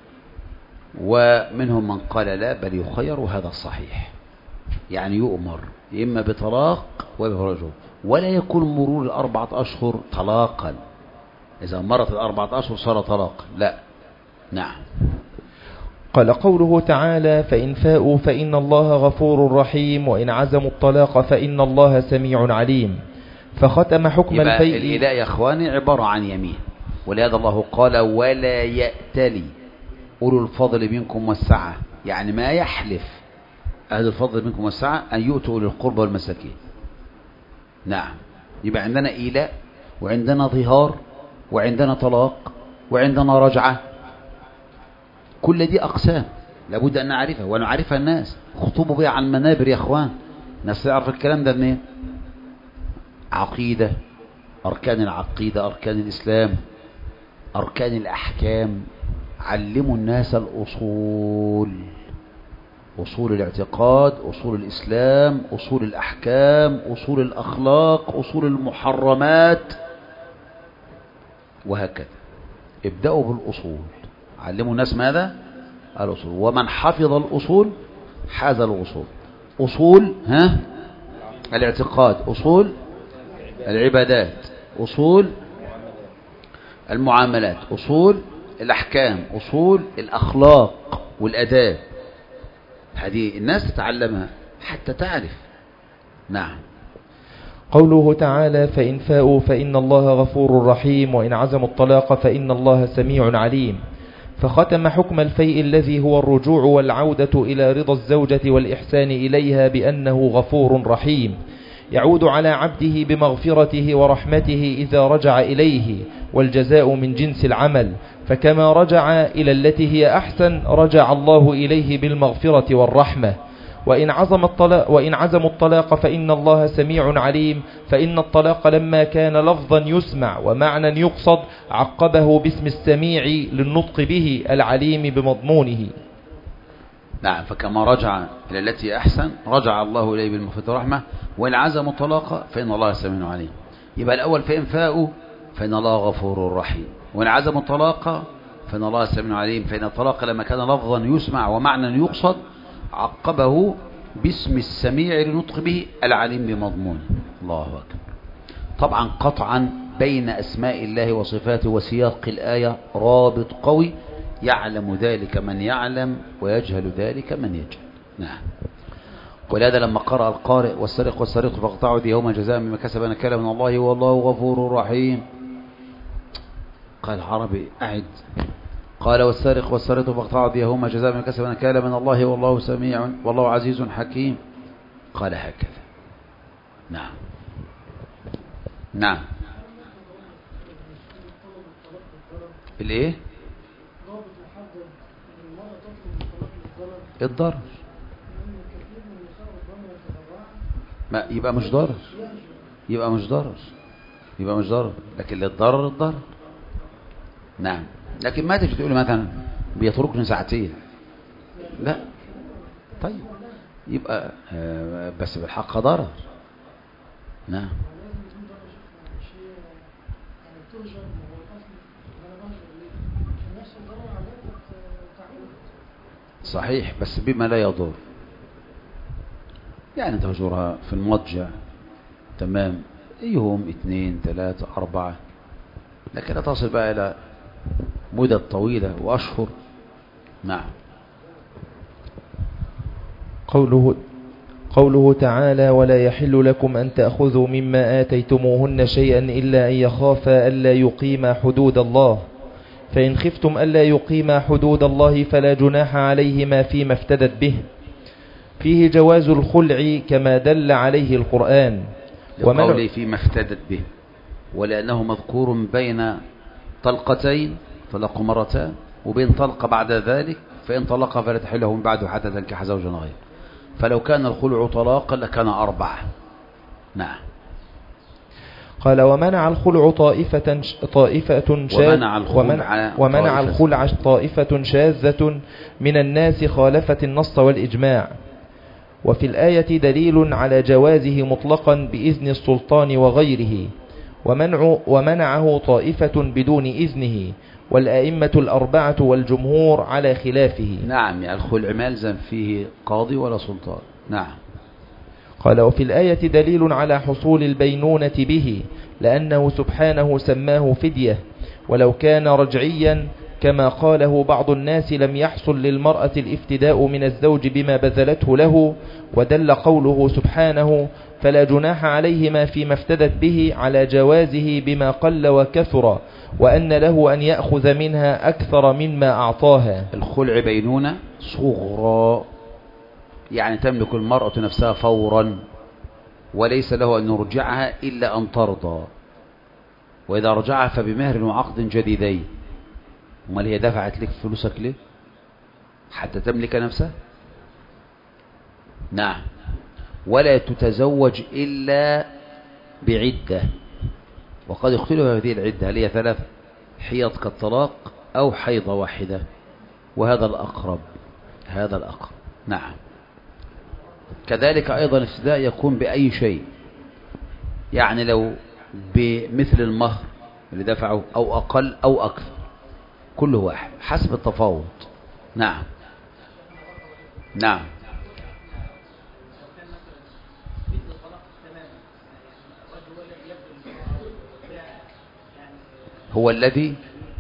ومنهم من قال لا، بل يخير، وهذا الصحيح، يعني يؤمر إما بطلاق وبرجوع، ولا يكون مرور الأربعة أشهر طلاقا. إذا مرت الأربعة أشهر صار طلاق، لا. نعم. قال قوله تعالى: فإن فاءوا فإن الله غفور رحيم، وإن عزموا الطلاق فإن الله سميع عليم. فختم حكم الفيء. الإلاء يا إخواني عبارة عن يمين، ولهذا الله قال: ولا يأتلي أولو الفضل منكم والسعة، يعني ما يحلف أهل الفضل منكم والسعة أن يؤتوا أولي القربى والمساكين. نعم. يبقى عندنا إيلاء، وعندنا ظهار، وعندنا طلاق، وعندنا رجعة. كل دي أقسام لابد أن نعرفها ونعرفها الناس. خطبوا بها على المنابر يا أخوان، الناس تعرف الكلام ده منين؟ عقيدة، أركان العقيدة، أركان الإسلام، أركان الأحكام. علموا الناس الأصول، أصول الاعتقاد، أصول الإسلام، أصول الأحكام، أصول الأخلاق، أصول المحرمات، وهكذا. ابدأوا بالأصول، علموا الناس ماذا؟ الأصول. ومن حفظ الأصول حاز الأصول. أصول ها الاعتقاد، أصول العبادات، أصول المعاملات، أصول الأحكام، أصول الأخلاق والأداب. هذه الناس تتعلمها حتى تعرف. نعم. قوله تعالى: فإن فاءوا فإن الله غفور رحيم، وإن عزموا الطلاق فإن الله سميع عليم. فختم حكم الفيء الذي هو الرجوع والعودة إلى رضا الزوجة والإحسان إليها بأنه غفور رحيم، يعود على عبده بمغفرته ورحمته إذا رجع إليه، والجزاء من جنس العمل. فكما رجع إلى التي هي أحسن رجع الله إليه بالمغفرة والرحمة. وإن عزم الطلاق وإن عزموا الطلاق فإن الله سميع عليم. فإن الطلاق لما كان لفظا يسمع ومعنى يقصد عقبه باسم السميع للنطق به العليم بمضمونه. نعم. فكما رجع إلى التي أحسن رجع الله إليه بالمغفرة والرحمة. وإن عزموا الطلاق فإن الله سميع عليم. يبقى الأول فإن فاءوا فإن الله غفور رحيم، وإن عزموا الطلاق فإن الله سميع عليم. فإن الطلاق لما كان لفظا يسمع ومعنى يقصد عقبه باسم السميع لنطق به العليم بمضمونه. الله أكبر. طبعا قطعا بين أسماء الله وصفاته وسياق الآية رابط قوي، يعلم ذلك من يعلم ويجهل ذلك من يجهل. نعم. ولهذا لما قرأ القارئ: والسرق والسرقة فاقطعوا أيديهما جزاء بما كسبا نكالا من الله والله غفور رحيم، قال العربي: أعد. قال: والسارق والسارقة فاقطعوا أيديهما جزاء بما كسبا نكالا من الله والله سميع والله عزيز حكيم. قال هكذا. نعم. نعم. الايه؟ الضرر. ما يبقى مش ضرر، يبقى مش ضرر، يبقى مش ضرر، لكن للضرر الضرر. نعم. لكن ما تجي تقول مثلا بيتركني ساعتين، لا. طيب يبقى بس بالحق ضرر. نعم. صحيح، بس بما لا يضر. يعني تهجرها في المضجع تمام، يوم اثنين ثلاثة أربعة، لكن لا تصل بقى إلى مدة طويلة وأشهر. نعم. قوله قوله تعالى: ولا يحل لكم أن تأخذوا مما آتيتموهن شيئا إلا أن يخافا ألا يقيما حدود الله. فإن خفتم ألا يقيما حدود الله فلا جناح عليهما فيما افتدت به. فيه جواز الخلع كما دل عليه القرآن. لقوله فيما افتدت به، ولأنه مذكور بين طلقتين طلق مرتان وبين طلقة بعد ذلك، فإن طلق فلا تحله من بعده حتى تنكح زوجا غيره. فلو كان الخلع طلاقا لكان أربعة. نعم. قال ومنع الخلع طائفة طائفة ومنع الخلع ومنع الخلع طائفة شاذة من الناس خالفت النص والإجماع. وفي الآية دليل على جوازه مطلقا بإذن السلطان وغيره، ومنع ومنعه طائفة بدون إذنه، والأئمة الأربعة والجمهور على خلافه. نعم، يعني الخلع ما يلزم فيه قاضي ولا سلطان. نعم. قال وفي الآية دليل على حصول البينونة به، لأنه سبحانه سماه فدية، ولو كان رجعيا كما قاله بعض الناس لم يحصل للمرأة الافتداء من الزوج بما بذلته له. ودل قوله سبحانه فلا جناح عليهما فيما افتدت به على جوازه بما قل وكثر، وأن له أن يأخذ منها أكثر مما أعطاها. الخلع بينونة صغرى، يعني تملك المرأة نفسها فورا، وليس له أن يرجعها إلا أن ترضى، وإذا رجعها فبمهر وعقد جديدين. امال هي دفعت لك فلوسك ليه؟ حتى تملك نفسها. نعم. ولا تتزوج إلا بعدة، وقد اختلف هذه العدة هل هي ثلاث حيض كالطلاق أو حيضة واحدة، وهذا الأقرب هذا الأقرب. نعم. كذلك أيضا الافتداء يكون بأي شيء، يعني لو بمثل المهر اللي دفعه أو أقل أو أكثر، كل واحد حسب التفاوض. نعم. نعم. هو الذي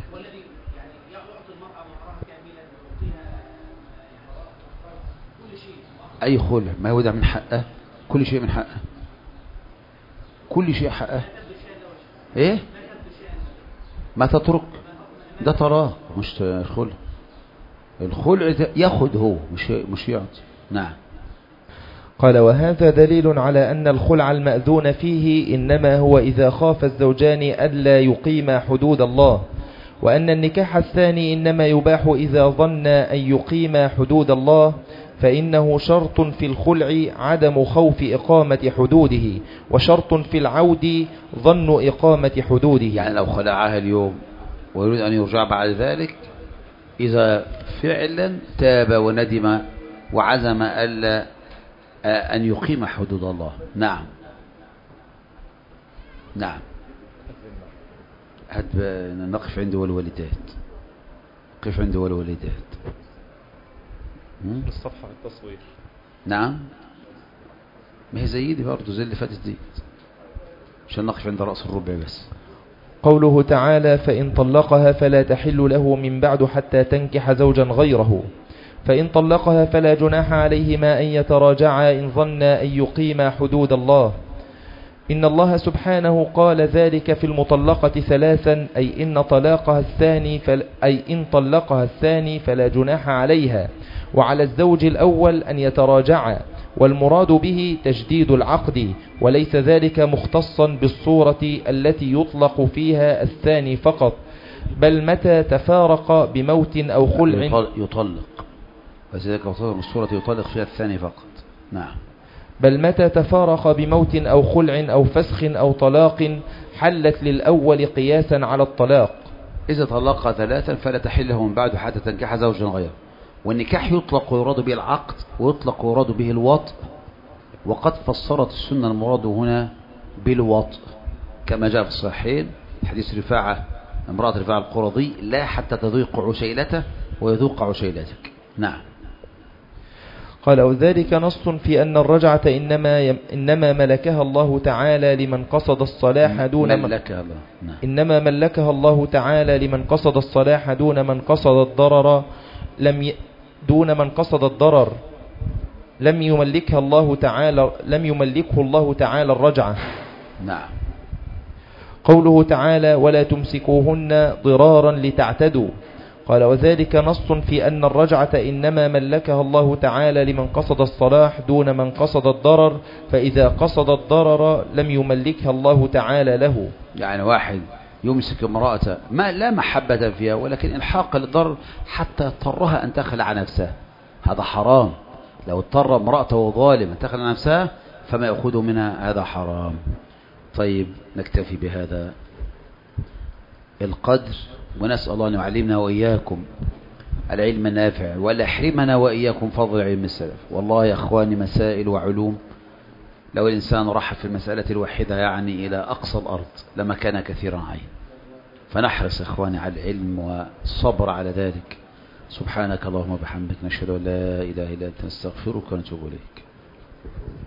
أي خلع ما يودع من حقه، كل شيء من حقه، كل شيء حقه. ايه ما تترك، ده تراه مش خلع. الخلع ياخد هو مش مش يعطي. نعم. قال وهذا دليل على أن الخلع المأذون فيه إنما هو إذا خاف الزوجان ألا يقيما حدود الله، وأن النكاح الثاني إنما يباح إذا ظن أن يقيما حدود الله، فإنه شرط في الخلع عدم خوف إقامة حدوده، وشرط في العود ظن إقامة حدوده. يعني لو خلعها اليوم ويريد أن يرجع بعد ذلك، إذا فعلا تاب وندم وعزم ألا أن يقيم حدود الله. نعم. نعم. نقف عند والوالدات، نقف عند والوالدات. الصفحة التصوير. نعم. ما هي زي دي برضه زي اللي فاتت دي، عشان نقف عند رأس الربع بس. قوله تعالى فإن طلقها فلا تحل له من بعد حتى تنكح زوجا غيره. فإن طلقها فلا جناح عليهما أن يتراجعا إن ظنا أن يقيما حدود الله. إن الله سبحانه قال ذلك في المطلقة ثلاثا، أي إن طلاقها الثاني فل أي إن طلقها الثاني فلا جناح عليها، وعلى الزوج الأول أن يتراجعا، والمراد به تجديد العقد، وليس ذلك مختصا بالصورة التي يطلق فيها الثاني فقط، بل متى تفارق بموت أو خلع يطلق، وذلك الصورة يطلق فيها الثاني فقط. نعم. بل متى تفارق بموت أو خلع أو فسخ أو طلاق حلت للأول قياسا على الطلاق. إذا طلقها ثلاثا فلا تحله من بعد حتى تنكح زوجا غيره. والنكاح يطلق ويراد به العقد، ويطلق ويراد به الوطء، وقد فسرت السنة المراد هنا بالوطء كما جاء في الصحيحين حديث رفاعة امرأة رفاعة القرظي: لا حتى تذوق عسيلته ويذوق عسيلتك. نعم. قال وذلك نص في أن الرجعة إنما, يم إنما ملكها الله تعالى لمن قصد الصلاح دون ملكها الله. نعم. إنما ملكها الله تعالى لمن قصد الصلاح دون من قصد الضرر لم ي... دون من قصد الضرر لم يملكها الله تعالى لم يملكه الله تعالى الرجعة. نعم. قوله تعالى ولا تمسكوهن ضرارا لتعتدوا. قال وذلك نص في أن الرجعة إنما ملكها الله تعالى لمن قصد الصلاح دون من قصد الضرر، فإذا قصد الضرر لم يملكها الله تعالى له. يعني واحد يمسك امرأة ما لا محبة فيها ولكن إلحاق للضرر حتى اضطرها أن تخلع نفسها، هذا حرام. لو اضطر امرأته ظالم أن تخلع نفسها فما يأخذ منها هذا حرام. طيب نكتفي بهذا القدر، ونسأل الله أن يعلمنا وإياكم العلم النافع ولا يحرمنا وإياكم فضل علم السلف. والله يا أخواني مسائل وعلوم لو الإنسان راح في المسألة الواحدة يعني إلى أقصى الأرض لما كان كثيرا عين. فنحرص إخواني على العلم والصبر على ذلك. سبحانك اللهم وبحمدك نشهد أن لا إله إلا أنت نستغفرك ونتوب إليك.